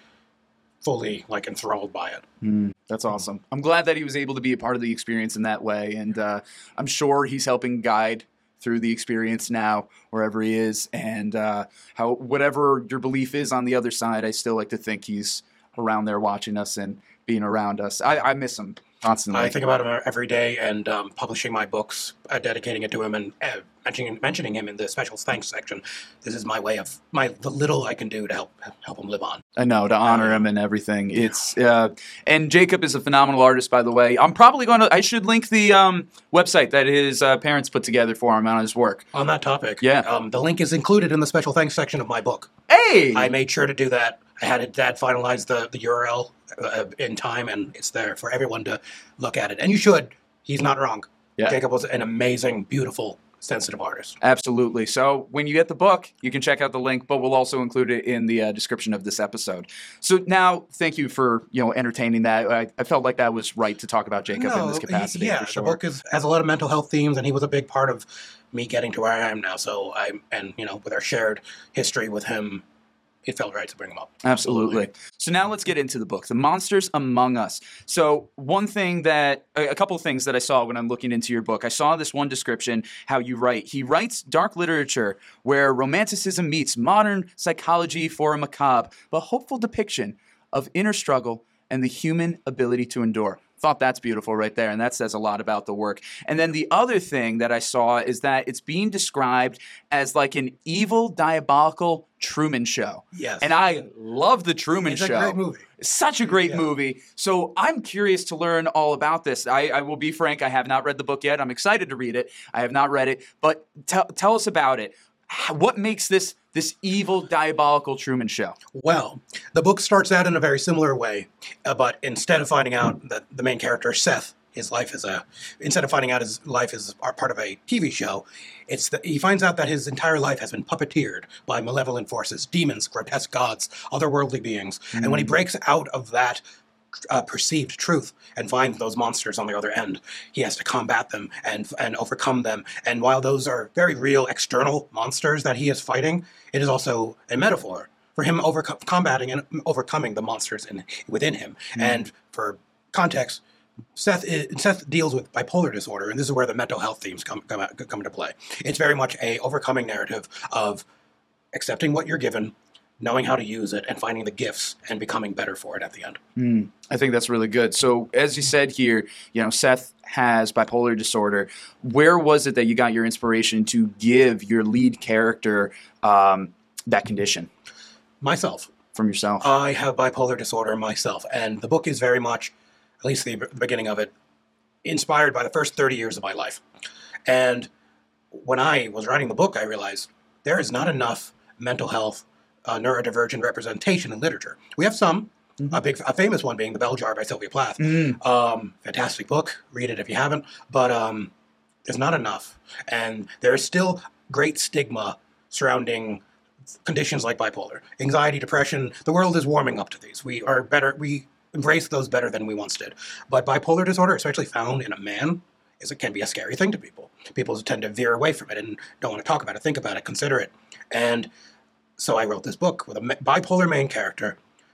[SPEAKER 8] fully like enthralled by it.
[SPEAKER 1] Mm, that's awesome. I'm glad that he was able to be a part of the experience in that way, and uh, I'm sure he's helping guide through the experience now wherever he is, and uh, how whatever your belief is on the other side, I still like to think he's around there watching us and being around us. I, I miss him constantly.
[SPEAKER 8] I think about him every day, and um, publishing my books, uh, dedicating it to him, and uh, mentioning mentioning him in the special thanks section. This is my way of my the little I can do to help help him live on.
[SPEAKER 1] I know, to honor him and everything. It's uh, and Jacob is a phenomenal artist, by the way. I'm probably going to. I should link the um, website that his uh, parents put together for him on his work.
[SPEAKER 8] On that topic,
[SPEAKER 1] Yeah.
[SPEAKER 8] um, the link is included in the special thanks section of my book.
[SPEAKER 1] Hey,
[SPEAKER 8] I made sure to do that. I had it, Dad finalize the, the U R L uh, in time, and it's there for everyone to look at it. And you should. He's not wrong.
[SPEAKER 1] Yeah.
[SPEAKER 8] Jacob was an amazing, beautiful, sensitive artist.
[SPEAKER 1] Absolutely. So when you get the book, you can check out the link, but we'll also include it in the uh, description of this episode. So now, thank you for you know entertaining that. I, I felt like that was right to talk about Jacob in this
[SPEAKER 8] he-
[SPEAKER 1] capacity.
[SPEAKER 8] yeah,
[SPEAKER 1] for sure.
[SPEAKER 8] the book is, has a lot of mental health themes, and he was a big part of me getting to where I am now. So I and you know with our shared history with him, it felt right to bring him up.
[SPEAKER 1] Absolutely. So now let's get into the book, The Monsters Among Us. So one thing that, a a couple of things that I saw when I'm looking into your book, I saw this one description, how you write. He writes dark literature where romanticism meets modern psychology for a macabre, but hopeful depiction of inner struggle and the human ability to endure. Thought that's beautiful right there, and that says a lot about the work. And then the other thing that I saw is that it's being described as like an evil, diabolical Truman Show.
[SPEAKER 8] Yes.
[SPEAKER 1] And I love the Truman
[SPEAKER 8] It's
[SPEAKER 1] Show.
[SPEAKER 8] a great movie.
[SPEAKER 1] Such a great
[SPEAKER 8] Yeah.
[SPEAKER 1] movie. So I'm curious to learn all about this. I, I will be frank, I have not read the book yet. I'm excited to read it. I have not read it. But tell tell us about it. How- What makes this this evil, diabolical Truman Show?
[SPEAKER 8] Well, the book starts out in a very similar way, uh, but instead of finding out that the main character, Seth, his life is a, instead of finding out his life is part of a T V show, it's that he finds out that his entire life has been puppeteered by malevolent forces, demons, grotesque gods, otherworldly beings. Mm. And when he breaks out of that uh, perceived truth and finds those monsters on the other end, he has to combat them and and overcome them. And while those are very real external monsters that he is fighting, it is also a metaphor for him over combating and overcoming the monsters in, within him. Mm. And for context, Seth is, Seth deals with bipolar disorder, and this is where the mental health themes come come, out, come into play. It's very much a overcoming narrative of accepting what you're given, knowing how to use it, and finding the gifts and becoming better for it at the end.
[SPEAKER 1] Mm, I think that's really good. So as you said here, you know, Seth has bipolar disorder. Where was it that you got your inspiration to give your lead character um, that condition?
[SPEAKER 8] Myself.
[SPEAKER 1] From yourself.
[SPEAKER 8] I have bipolar disorder myself, and the book is very much, at least the beginning of it, inspired by the first thirty years of my life. And when I was writing the book, I realized there is not enough mental health uh, neurodivergent representation in literature. We have some, mm-hmm. a big, a famous one being The Bell Jar by Sylvia Plath. Mm. Um, fantastic book. Read it if you haven't. But um, there's not enough. And there is still great stigma surrounding conditions like bipolar, anxiety, depression. The world is warming up to these. We are better. We embrace those better than we once did. But bipolar disorder, especially found in a man, is it can be a scary thing to people. People tend to veer away from it and don't want to talk about it, think about it, consider it. And so I wrote this book with a bipolar main character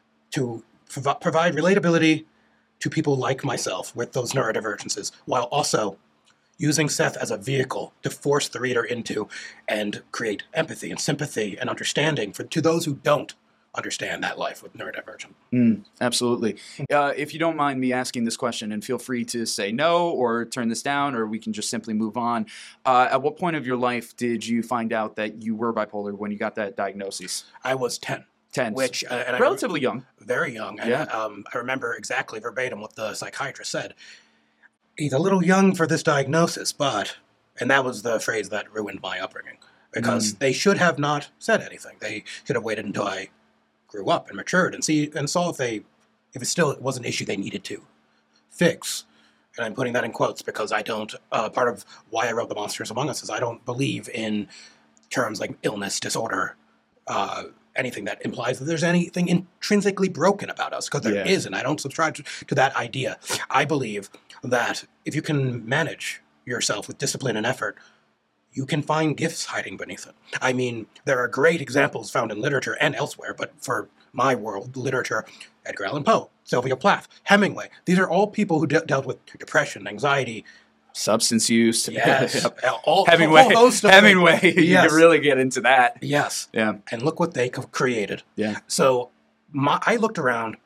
[SPEAKER 8] to prov- provide relatability to people like myself with those neurodivergences, while also using Seth as a vehicle to force the reader into and create empathy and sympathy and understanding for to those who don't understand that life with neurodivergent.
[SPEAKER 1] Mm, absolutely. Uh, if you don't mind me asking this question, and feel free to say no or turn this down, or we can just simply move on. Uh, at what point of your life did you find out that you were bipolar when you got that diagnosis?
[SPEAKER 8] I was ten.
[SPEAKER 1] ten.
[SPEAKER 8] Which, uh, and
[SPEAKER 1] relatively
[SPEAKER 8] I,
[SPEAKER 1] young.
[SPEAKER 8] Very young. And
[SPEAKER 1] yeah.
[SPEAKER 8] um, I remember exactly verbatim what the psychiatrist said. He's a little young for this diagnosis, but, and that was the phrase that ruined my upbringing, because mm. they should have not said anything. They should have waited until I grew up and matured and see and saw if they, if it still was an issue they needed to fix. And I'm putting that in quotes because I don't, uh, part of why I wrote The Monsters Among Us is I don't believe in terms like illness, disorder, uh, anything that implies that there's anything intrinsically broken about us, because there yeah. isn't. I don't subscribe to, to that idea. I believe that if you can manage yourself with discipline and effort, you can find gifts hiding beneath it. I mean, there are great examples found in literature and elsewhere, but for my world, literature, Edgar Allan Poe, Sylvia Plath, Hemingway. These are all people who de- dealt with depression, anxiety,
[SPEAKER 1] substance use.
[SPEAKER 8] Yes.
[SPEAKER 1] yep.
[SPEAKER 8] all,
[SPEAKER 1] Hemingway.
[SPEAKER 8] All those stuff.
[SPEAKER 1] Hemingway.
[SPEAKER 8] Yes.
[SPEAKER 1] You can really get into that.
[SPEAKER 8] Yes.
[SPEAKER 1] Yeah.
[SPEAKER 8] And look what they created.
[SPEAKER 1] Yeah.
[SPEAKER 8] So my, I looked around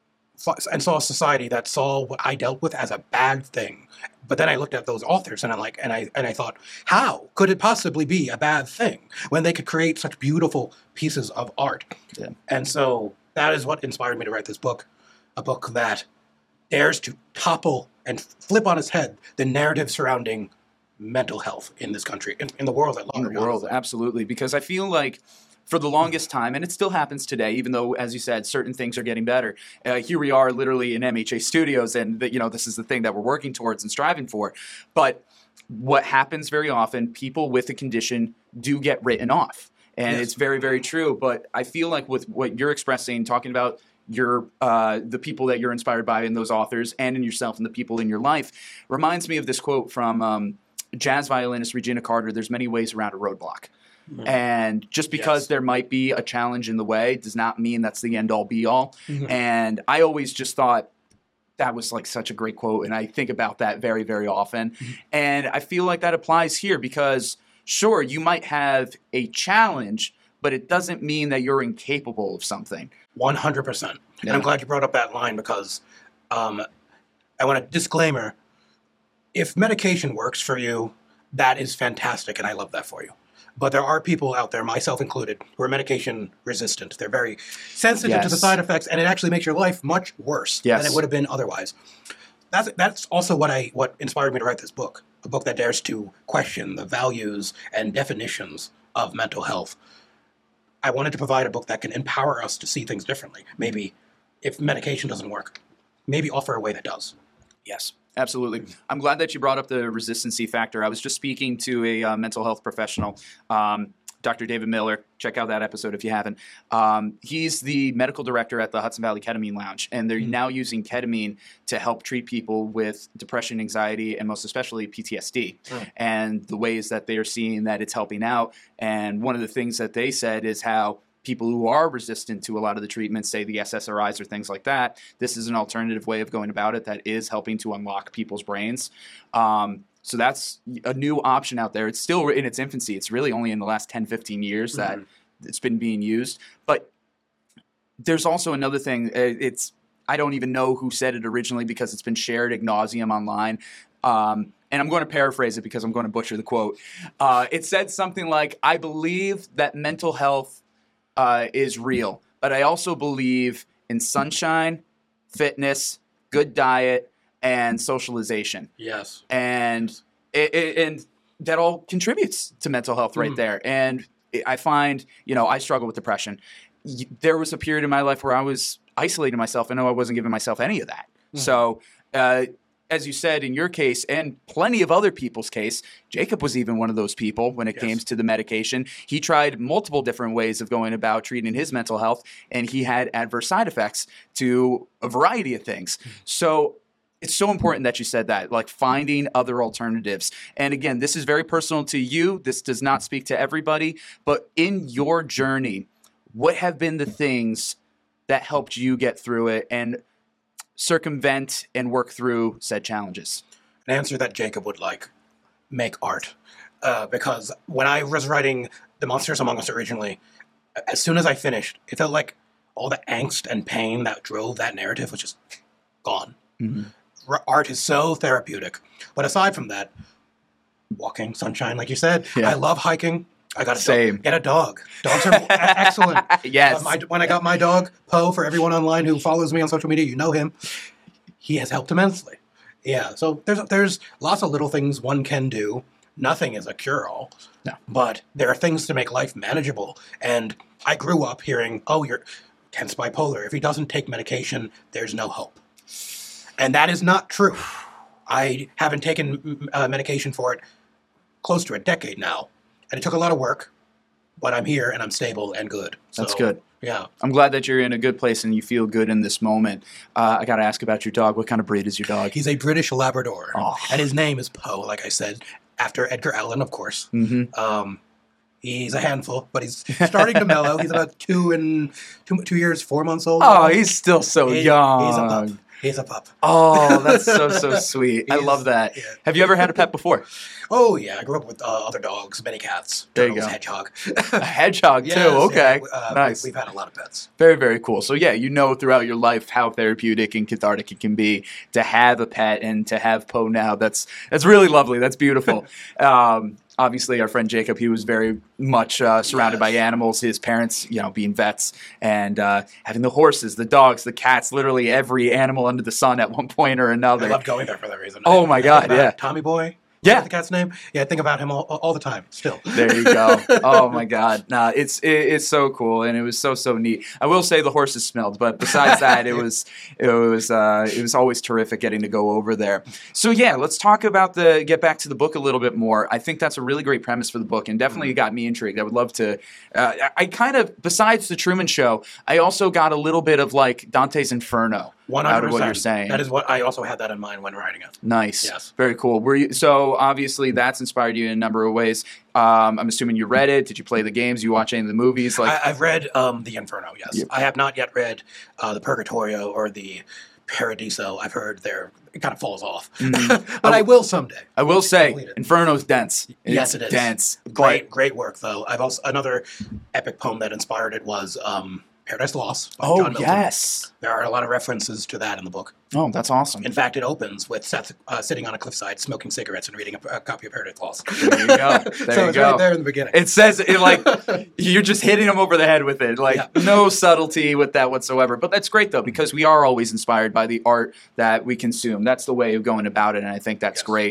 [SPEAKER 8] and saw a society that saw what I dealt with as a bad thing. But then I looked at those authors and I like, and I and I thought, how could it possibly be a bad thing when they could create such beautiful pieces of art?
[SPEAKER 1] Yeah.
[SPEAKER 8] And so that is what inspired me to write this book, a book that dares to topple and flip on its head the narrative surrounding mental health in this country, in, in the world at large.
[SPEAKER 1] In the world, absolutely. Because I feel like for the longest time, and it still happens today, even though, as you said, certain things are getting better. Uh, here we are literally in M H A studios, and the, you know this is the thing that we're working towards and striving for. But what happens very often, people with a condition do get written off. And yes. It's very, very true. But I feel like with what you're expressing, talking about your uh, the people that you're inspired by in those authors and in yourself and the people in your life, reminds me of this quote from um, jazz violinist Regina Carter, "There's many ways around a roadblock." Mm-hmm. And just because yes. there might be a challenge in the way does not mean that's the end all be all. Mm-hmm. And I always just thought that was like such a great quote. And I think about that very, very often. Mm-hmm. And I feel like that applies here because sure, you might have a challenge, but it doesn't mean that you're incapable of something.
[SPEAKER 8] one hundred percent. Yeah. And I'm glad you brought up that line because um, I want a disclaimer. If medication works for you, that is fantastic. And I love that for you. But there are people out there, myself included, who are medication resistant. They're very sensitive yes. to the side effects, and it actually makes your life much worse yes. than it would have been otherwise. That's that's also what I what inspired me to write this book, a book that dares to question the values and definitions of mental health. I wanted to provide a book that can empower us to see things differently. Maybe if medication doesn't work, maybe offer a way that does.
[SPEAKER 1] Yes. Absolutely. I'm glad that you brought up the resistancy factor. I was just speaking to a uh, mental health professional, um, Doctor David Miller. Check out that episode if you haven't. Um, he's the medical director at the Hudson Valley Ketamine Lounge, and they're mm-hmm. now using ketamine to help treat people with depression, anxiety, and most especially P T S D. Mm. And the ways that they are seeing that it's helping out. And one of the things that they said is how people who are resistant to a lot of the treatments, say the S S R Is or things like that, this is an alternative way of going about it that is helping to unlock people's brains. Um, so that's a new option out there. It's still in its infancy. It's really only in the last ten, fifteen years mm-hmm. that it's been being used. But there's also another thing. It's I don't even know who said it originally because it's been shared ad nauseum online. Um, and I'm going to paraphrase it because I'm going to butcher the quote. Uh, it said something like, I believe that mental health Uh, is real, but I also believe in sunshine, fitness, good diet, and socialization.
[SPEAKER 8] Yes,
[SPEAKER 1] and it, it, and that all contributes to mental health right mm. there. And I find, you know, I struggle with depression. There was a period in my life where I was isolating myself. I know I wasn't giving myself any of that. Mm. So. Uh, As you said, in your case, and plenty of other people's case, Jacob was even one of those people when it yes. came to the medication. He tried multiple different ways of going about treating his mental health, and he had adverse side effects to a variety of things. Mm-hmm. So it's so important that you said that, like finding other alternatives. And again, this is very personal to you. This does not speak to everybody. But in your journey, what have been the things that helped you get through it and circumvent and work through said challenges?
[SPEAKER 8] An answer that Jacob would like: make art. Uh, because when I was writing The Monsters Among Us originally, as soon as I finished, it felt like all the angst and pain that drove that narrative was just gone. Mm-hmm. R- art is so therapeutic. But aside from that, walking, sunshine, like you said, yeah. I love hiking. I got a
[SPEAKER 1] Same.
[SPEAKER 8] dog. Get a dog. Dogs are excellent.
[SPEAKER 1] Yes.
[SPEAKER 8] Uh, my, when I got my dog, Poe, for everyone online who follows me on social media, you know him. He has helped immensely. Yeah. So there's there's lots of little things one can do. Nothing is a cure-all.
[SPEAKER 1] No.
[SPEAKER 8] But there are things to make life manageable. And I grew up hearing, oh, you're Ken's bipolar. If he doesn't take medication, there's no hope. And that is not true. I haven't taken uh, medication for it close to a decade now. And it took a lot of work, but I'm here and I'm stable and good. So,
[SPEAKER 1] that's good.
[SPEAKER 8] Yeah.
[SPEAKER 1] I'm glad that you're in a good place and you feel good in this moment. Uh, I got to ask about your dog. What kind of breed is your dog?
[SPEAKER 8] He's a British Labrador.
[SPEAKER 1] Oh.
[SPEAKER 8] And his name is Poe, like I said, after Edgar Allan, of course.
[SPEAKER 1] Mm-hmm.
[SPEAKER 8] Um, he's a handful, but he's starting to mellow. He's about two and two, two years, four months old.
[SPEAKER 1] Oh, he's still so
[SPEAKER 8] he,
[SPEAKER 1] young.
[SPEAKER 8] He's a pup. He's a pup.
[SPEAKER 1] Oh, that's so, so sweet. I love that. Yeah. Have you ever had a pet before?
[SPEAKER 8] Oh, yeah. I grew up with uh, other dogs, many cats.
[SPEAKER 1] There you go.
[SPEAKER 8] Hedgehog.
[SPEAKER 1] A hedgehog,
[SPEAKER 8] yes,
[SPEAKER 1] too. Okay.
[SPEAKER 8] Yeah. Uh,
[SPEAKER 1] nice.
[SPEAKER 8] We've had a lot of pets.
[SPEAKER 1] Very, very cool. So, yeah, you know throughout your life how therapeutic and cathartic it can be to have a pet and to have Poe now. That's, that's really lovely. That's beautiful. um, Obviously, our friend Jacob, he was very much uh, surrounded yes. by animals. His parents, you know, being vets and uh, having the horses, the dogs, the cats, literally every animal under the sun at one point or another.
[SPEAKER 8] I love going there for that reason.
[SPEAKER 1] Oh, my God, yeah.
[SPEAKER 8] Tommy Boy.
[SPEAKER 1] Yeah.
[SPEAKER 8] The cat's name? Yeah, I think about him all, all the time, still.
[SPEAKER 1] There you go. Oh, my God. Nah, it's it, it's so cool, and it was so, so neat. I will say the horses smelled, but besides that, it was it was uh, it was always terrific getting to go over there. So, yeah, let's talk about the, get back to the book a little bit more. I think that's a really great premise for the book, and definitely got me intrigued. I would love to, uh, I kind of, besides the Truman Show, I also got a little bit of, like, Dante's Inferno.
[SPEAKER 8] one hundred percent.
[SPEAKER 1] Out of what you're saying.
[SPEAKER 8] That is what I also had that in mind when writing it.
[SPEAKER 1] Nice.
[SPEAKER 8] Yes.
[SPEAKER 1] Very cool. Were you, so obviously that's inspired you in a number of ways. Um, I'm assuming you read it. Did you play the games? You watch any of the movies? Like
[SPEAKER 8] I, I've read um, The Inferno, yes.
[SPEAKER 1] Yeah.
[SPEAKER 8] I have not yet read uh, The Purgatorio or The Paradiso. I've heard they're, it kind of falls off. Mm-hmm. But I, I will someday.
[SPEAKER 1] I will say, Inferno's dense. It's
[SPEAKER 8] yes, it is.
[SPEAKER 1] dense.
[SPEAKER 8] Great,
[SPEAKER 1] but,
[SPEAKER 8] great work, though. I've also, another epic poem that inspired it was... Um, Paradise Lost by
[SPEAKER 1] oh,
[SPEAKER 8] John Milton.
[SPEAKER 1] yes.
[SPEAKER 8] There are a lot of references to that in the book.
[SPEAKER 1] Oh, that's awesome.
[SPEAKER 8] In fact, it opens with Seth uh, sitting on a cliffside smoking cigarettes and reading a, a copy of Paradise Lost.
[SPEAKER 1] There you go. There
[SPEAKER 8] so
[SPEAKER 1] you
[SPEAKER 8] it's
[SPEAKER 1] go.
[SPEAKER 8] right there in the beginning.
[SPEAKER 1] It says, it like, you're just hitting them over the head with it. Like, yeah. No subtlety with that whatsoever. But that's great, though, because we are always inspired by the art that we consume. That's the way of going about it, and I think that's yes. great.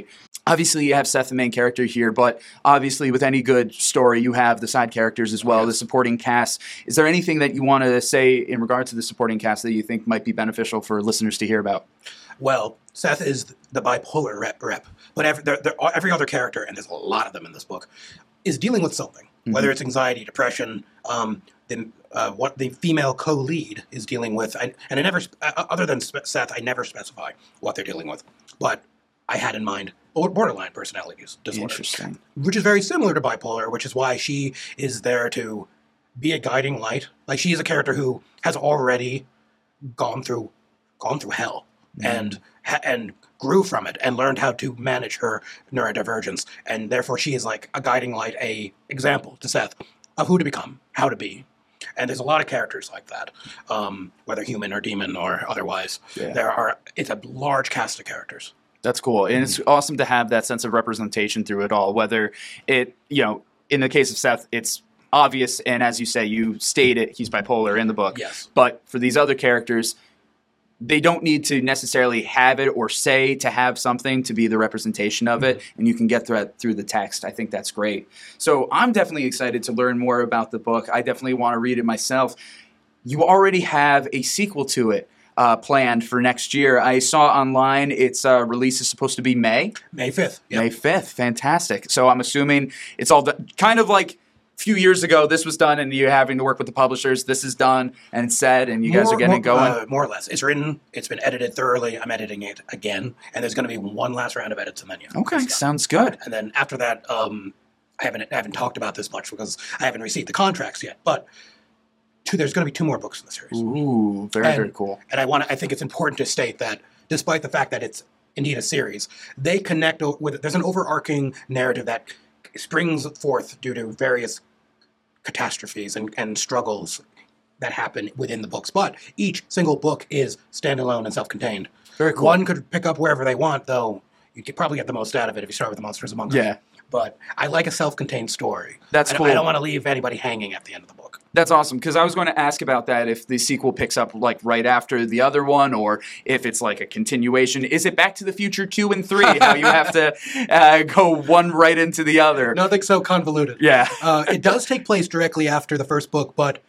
[SPEAKER 1] Obviously, you have Seth, the main character here, but obviously with any good story, you have the side characters as well, yes. the supporting cast. Is there anything that you want to say in regard to the supporting cast that you think might be beneficial for listeners to hear about?
[SPEAKER 8] Well, Seth is the bipolar rep, rep but every, they're, they're, every other character, and there's a lot of them in this book, is dealing with something, mm-hmm. whether it's anxiety, depression, um, the, uh, what the female co-lead is dealing with. I, and I never, uh, other than Seth, I never specify what they're dealing with. But I had in mind borderline personality disorder,
[SPEAKER 1] Interesting.
[SPEAKER 8] which is very similar to bipolar, which is why she is there to be a guiding light. Like, she is a character who has already gone through gone through hell mm. and and grew from it and learned how to manage her neurodivergence, and therefore she is like a guiding light, a example to Seth of who to become, how to be. And there's a lot of characters like that, um, whether human or demon or otherwise. Yeah. There are it's a large cast of characters.
[SPEAKER 1] That's cool. And it's awesome to have that sense of representation through it all, whether it, you know, in the case of Seth, it's obvious. And as you say, you state it, he's bipolar in the book.
[SPEAKER 8] Yes.
[SPEAKER 1] But for these other characters, they don't need to necessarily have it or say to have something to be the representation of it. And you can get through, through the text. I think that's great. So I'm definitely excited to learn more about the book. I definitely want to read it myself. You already have a sequel to it. Uh, planned for next year. I saw online its uh, release is supposed to be May.
[SPEAKER 8] May fifth. Yep.
[SPEAKER 1] May fifth. Fantastic. So I'm assuming it's all done. Kind of like a few years ago, this was done and you're having to work with the publishers. This is done and said, and you
[SPEAKER 8] more,
[SPEAKER 1] guys are getting
[SPEAKER 8] more,
[SPEAKER 1] going.
[SPEAKER 8] Uh, more or less. It's written. It's been edited thoroughly. I'm editing it again. And there's going to be one last round of edits and then, yeah.
[SPEAKER 1] Okay. Sounds good.
[SPEAKER 8] And then after that, um, I haven't, I haven't talked about this much because I haven't received the contracts yet. But Two, there's going to be two more books in the series.
[SPEAKER 1] Ooh, very,
[SPEAKER 8] and,
[SPEAKER 1] very cool.
[SPEAKER 8] And I want to, I think it's important to state that despite the fact that it's indeed a series, they connect with, there's an overarching narrative that springs forth due to various catastrophes and, and struggles that happen within the books. But each single book is standalone and self-contained.
[SPEAKER 1] Very cool.
[SPEAKER 8] One could pick up wherever they want, though you could probably get the most out of it if you start with the Monsters Among Us.
[SPEAKER 1] Yeah.
[SPEAKER 8] But I like a self-contained story.
[SPEAKER 1] That's
[SPEAKER 8] I
[SPEAKER 1] cool.
[SPEAKER 8] I don't want to leave anybody hanging at the end of the book.
[SPEAKER 1] That's awesome, because I was going to ask about that, if the sequel picks up like right after the other one, or if it's like a continuation. Is it Back to the Future two and three, how you have to uh, go one right into the other?
[SPEAKER 8] Nothing so convoluted.
[SPEAKER 1] Yeah.
[SPEAKER 8] uh, it does take place directly after the first book, but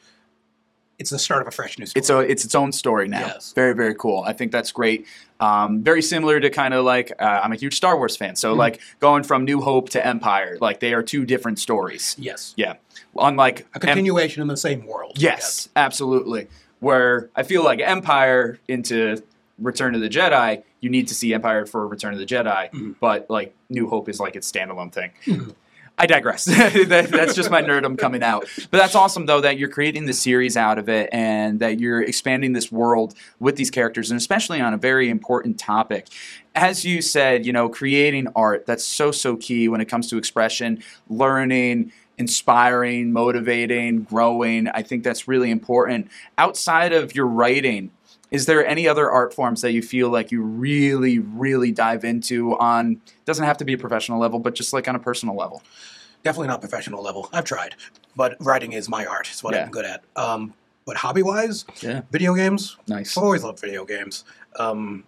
[SPEAKER 8] it's the start of a fresh new story.
[SPEAKER 1] It's a, it's its own story now.
[SPEAKER 8] Yes.
[SPEAKER 1] Very, very cool. I think that's great. Um, very similar to kind of like, uh, I'm a huge Star Wars fan, so mm-hmm. like going from New Hope to Empire, like they are two different stories.
[SPEAKER 8] Yes.
[SPEAKER 1] Yeah. Unlike
[SPEAKER 8] a continuation em- in the same world.
[SPEAKER 1] Yes, absolutely. Where I feel like Empire into Return of the Jedi, you need to see Empire for Return of the Jedi, mm-hmm. but like New Hope is like its standalone thing. Mm-hmm. I digress. that, that's just my nerdum coming out. But that's awesome, though, that you're creating the series out of it and that you're expanding this world with these characters, and especially on a very important topic. As you said, you know, creating art, that's so, so key when it comes to expression, learning, inspiring, motivating, growing. I think that's really important. Outside of your writing, is there any other art forms that you feel like you really, really dive into on, doesn't have to be a professional level, but just like on a personal level?
[SPEAKER 8] Definitely not professional level. I've tried, but writing is my art. It's what
[SPEAKER 1] yeah.
[SPEAKER 8] I'm good at. Um, but hobby-wise,
[SPEAKER 1] yeah.
[SPEAKER 8] video games.
[SPEAKER 1] Nice.
[SPEAKER 8] I've always loved video games. Um,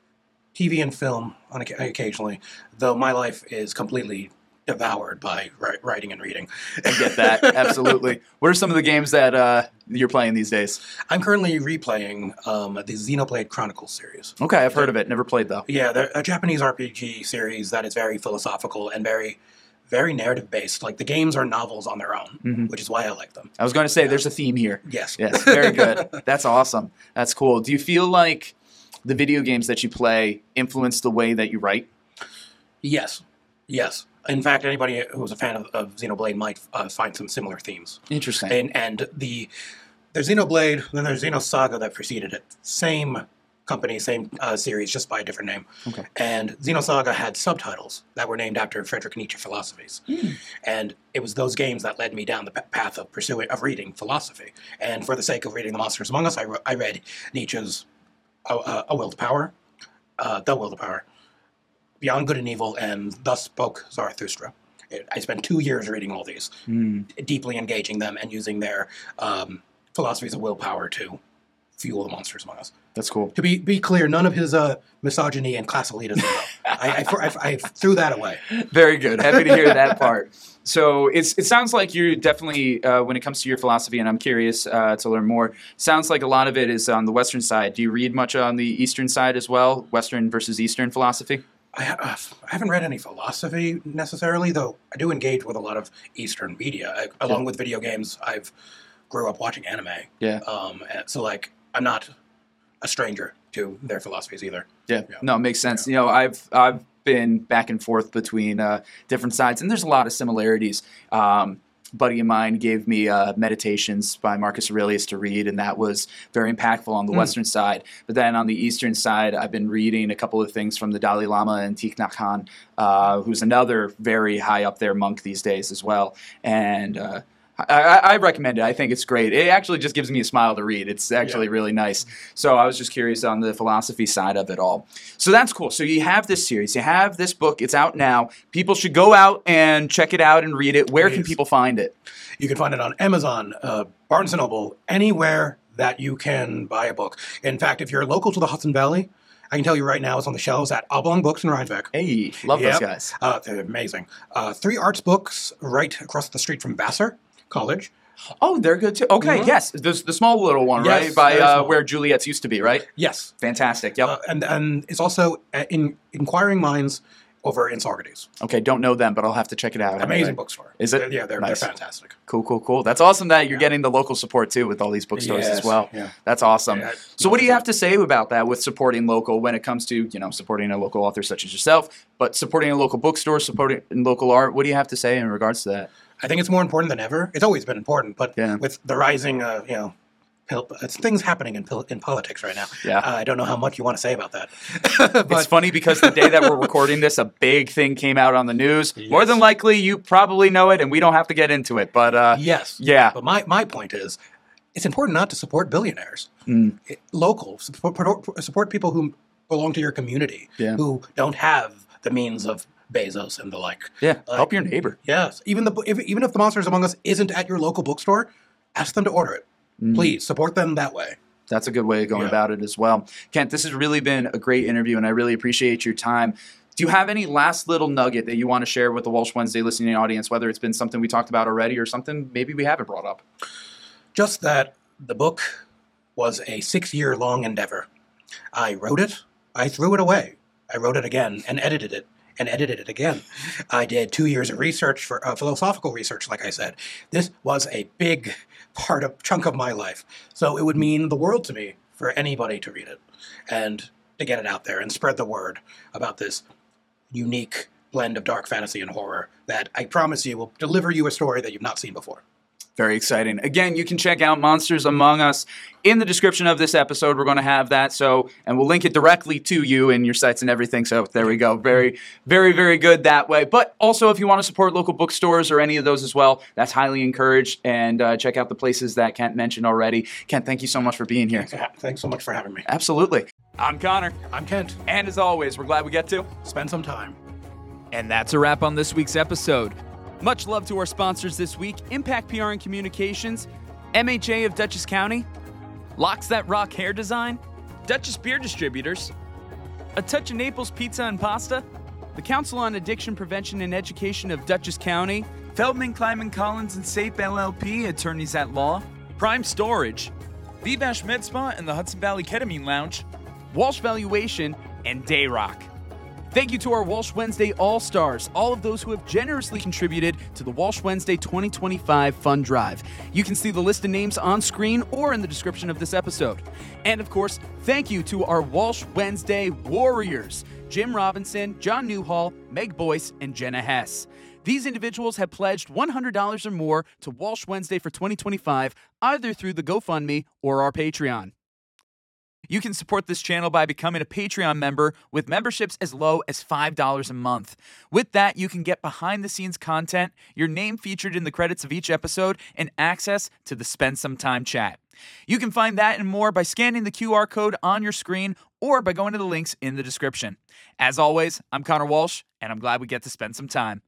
[SPEAKER 8] T V and film on occasionally, though my life is completely devoured by writing and reading.
[SPEAKER 1] I get that. Absolutely. What are some of the games that uh, you're playing these days?
[SPEAKER 8] I'm currently replaying um, the Xenoblade Chronicles series.
[SPEAKER 1] Okay, I've heard of it. Never played, though.
[SPEAKER 8] Yeah, they're a Japanese R P G series that is very philosophical and very, very narrative-based. Like, the games are novels on their own, mm-hmm. which is why I like them.
[SPEAKER 1] I was going to say,
[SPEAKER 8] yeah.
[SPEAKER 1] there's a theme here.
[SPEAKER 8] Yes.
[SPEAKER 1] Yes, very good. That's awesome. That's cool. Do you feel like the video games that you play influence the way that you write?
[SPEAKER 8] Yes. Yes. In fact, anybody who's a fan of, of Xenoblade might uh, find some similar themes.
[SPEAKER 1] Interesting.
[SPEAKER 8] And and the there's Xenoblade, then there's Xenosaga that preceded it. Same company, same uh, series, just by a different name.
[SPEAKER 1] Okay.
[SPEAKER 8] And Xenosaga had subtitles that were named after Friedrich Nietzsche philosophies. Mm. And it was those games that led me down the path of pursuing of reading philosophy. And for the sake of reading The Monsters Among Us, I, re- I read Nietzsche's uh, A Will to Power, uh, The Will to Power, Beyond Good and Evil, and Thus Spoke Zarathustra. It, I spent two years reading all these, mm. deeply engaging them and using their um, philosophies of willpower to fuel the monsters among us.
[SPEAKER 1] That's cool.
[SPEAKER 8] To be be clear, none of his uh, misogyny and class elitism. I, I, I, I threw that away.
[SPEAKER 1] Very good. Happy to hear that part. So it's, it sounds like you're definitely, uh, when it comes to your philosophy, and I'm curious uh, to learn more, sounds like a lot of it is on the Western side. Do you read much on the Eastern side as well? Western versus Eastern philosophy?
[SPEAKER 8] I, uh, I haven't read any philosophy necessarily, though I do engage with a lot of Eastern media. I, along with video games, I've grew up watching anime.
[SPEAKER 1] Yeah.
[SPEAKER 8] Um, and so, like, I'm not a stranger to their philosophies either.
[SPEAKER 1] Yeah.
[SPEAKER 8] Yeah.
[SPEAKER 1] No, it makes sense.
[SPEAKER 8] Yeah.
[SPEAKER 1] You know, I've I've been back and forth between uh, different sides, and there's a lot of similarities. Um, a buddy of mine gave me uh, Meditations by Marcus Aurelius to read, and that was very impactful on the
[SPEAKER 8] Mm.
[SPEAKER 1] Western side. But then on the Eastern side, I've been reading a couple of things from the Dalai Lama and Thich Nhat Hanh, uh, who's another very high up there monk these days as well. And uh, I, I recommend it. I think it's great. It actually just gives me a smile to read. It's actually
[SPEAKER 8] Yeah.
[SPEAKER 1] really nice. So I was just curious on the philosophy side of it all. So that's cool. So you have this series. You have this book. It's out now. People should go out and check it out and read it. Where can
[SPEAKER 8] Please.
[SPEAKER 1] people find it?
[SPEAKER 8] You can find it on Amazon, uh, Barnes and Noble, anywhere that you can buy a book. In fact, if you're local to the Hudson Valley, I can tell you right now it's on the shelves at Oblong Books in Rhinebeck.
[SPEAKER 1] Hey, love
[SPEAKER 8] Yep.
[SPEAKER 1] those guys.
[SPEAKER 8] Uh, they're amazing. Uh, three arts books right across the street from Vassar College.
[SPEAKER 1] Oh, they're good too. Okay,
[SPEAKER 8] Mhm.
[SPEAKER 1] yes. The, the small little one,
[SPEAKER 8] Yes,
[SPEAKER 1] right? By
[SPEAKER 8] very
[SPEAKER 1] uh,
[SPEAKER 8] small.
[SPEAKER 1] where Juliet's used to be, right?
[SPEAKER 8] Yes.
[SPEAKER 1] Fantastic. Yep.
[SPEAKER 8] Uh, and and it's also uh, in Inquiring Minds over in Saugerties.
[SPEAKER 1] Okay, don't know them, but I'll have to check it out.
[SPEAKER 8] Amazing
[SPEAKER 1] anyway.
[SPEAKER 8] bookstore.
[SPEAKER 1] Is it?
[SPEAKER 8] They're- yeah, they're,
[SPEAKER 1] Nice.
[SPEAKER 8] they're fantastic.
[SPEAKER 1] Cool, cool, cool. That's awesome that you're
[SPEAKER 8] Yeah.
[SPEAKER 1] getting the local support too with all these bookstores as
[SPEAKER 8] Yes,
[SPEAKER 1] well.
[SPEAKER 8] yeah.
[SPEAKER 1] That's awesome.
[SPEAKER 8] Yeah,
[SPEAKER 1] So what do you
[SPEAKER 8] yeah.
[SPEAKER 1] have to say about that with supporting local when it comes to, you know, supporting a local author such as yourself, but supporting a local bookstore, supporting local art? What do you have to say in regards to that?
[SPEAKER 8] I think it's more important than ever. It's always been important, but
[SPEAKER 1] Yeah.
[SPEAKER 8] with the rising, uh, you know, pil- it's things happening in pil- in politics right now.
[SPEAKER 1] Yeah.
[SPEAKER 8] Uh, I don't know how much you want to say about that.
[SPEAKER 1] It's
[SPEAKER 8] but
[SPEAKER 1] funny because the day that we're recording this, a big thing came out on the news. More
[SPEAKER 8] Yes.
[SPEAKER 1] than likely, you probably know it, and we don't have to get into it. But uh,
[SPEAKER 8] yes,
[SPEAKER 1] yeah.
[SPEAKER 8] But my, my point is, it's important not to support billionaires.
[SPEAKER 1] Mm.
[SPEAKER 8] It- local support, support people who belong to your community,
[SPEAKER 1] Yeah.
[SPEAKER 8] who don't have the means of Bezos and the like.
[SPEAKER 1] yeah,
[SPEAKER 8] Like,
[SPEAKER 1] help your neighbor.
[SPEAKER 8] Yes, even the if, even if the Monsters Among Us isn't at your local bookstore, ask them to order it.
[SPEAKER 1] Mm.
[SPEAKER 8] Please support them that way.
[SPEAKER 1] That's a good way of going
[SPEAKER 8] Yeah.
[SPEAKER 1] about it as well. Kent, this has really been a great interview, and I really appreciate your time. Do you have any last little nugget that you want to share with the Walsh Wednesday listening audience, whether it's been something we talked about already or something maybe we haven't brought up?
[SPEAKER 8] Just that the book was a six-year-long endeavor. I wrote it, I threw it away. I wrote it again and edited it and edited it again. I did two years of research for uh, philosophical research, like I said. This was a big part of chunk of my life, so it would mean the world to me for anybody to read it and to get it out there and spread the word about this unique blend of dark fantasy and horror that I promise you will deliver you a story that you've not seen before.
[SPEAKER 1] Very exciting. Again, you can check out Monsters Among Us in the description of this episode. We're going to have that. So, and we'll link it directly to you and your sites and everything. So there we go. Very, very, very good that way. But also, if you want to support local bookstores or any of those as well, that's highly encouraged. And uh, check out the places that Kent mentioned already. Kent, thank you so much for being here.
[SPEAKER 8] Thanks so much for having me.
[SPEAKER 1] Absolutely. I'm Connor.
[SPEAKER 8] I'm Kent.
[SPEAKER 1] And as always, we're glad we get to
[SPEAKER 8] Spend some time.
[SPEAKER 1] And that's a wrap on this week's episode. Much love to our sponsors this week, Impact P R and Communications, M H A of Dutchess County, Locks That Rock Hair Design, Dutchess Beer Distributors, A Touch of Naples Pizza and Pasta, the Council on Addiction Prevention and Education of Dutchess County, Feldman, Kleiman, Collins and Sape L L P, Attorneys at Law, Prime Storage, Vivash Med Spa and the Hudson Valley Ketamine Lounge, Walsh Valuation, and Dayrock. Thank you to our Walsh Wednesday All-Stars, all of those who have generously contributed to the Walsh Wednesday twenty twenty-five Fund Drive. You can see the list of names on screen or in the description of this episode. And of course, thank you to our Walsh Wednesday Warriors, Jim Robinson, John Newhall, Meg Boyce, and Jenna Hess. These individuals have pledged one hundred dollars or more to Walsh Wednesday for twenty twenty-five, either through the GoFundMe or our Patreon. You can support this channel by becoming a Patreon member with memberships as low as five dollars a month. With that, you can get behind-the-scenes content, your name featured in the credits of each episode, and access to the Spend Some Time chat. You can find that and more by scanning the Q R code on your screen or by going to the links in the description. As always, I'm Connor Walsh, and I'm glad we get to spend some time.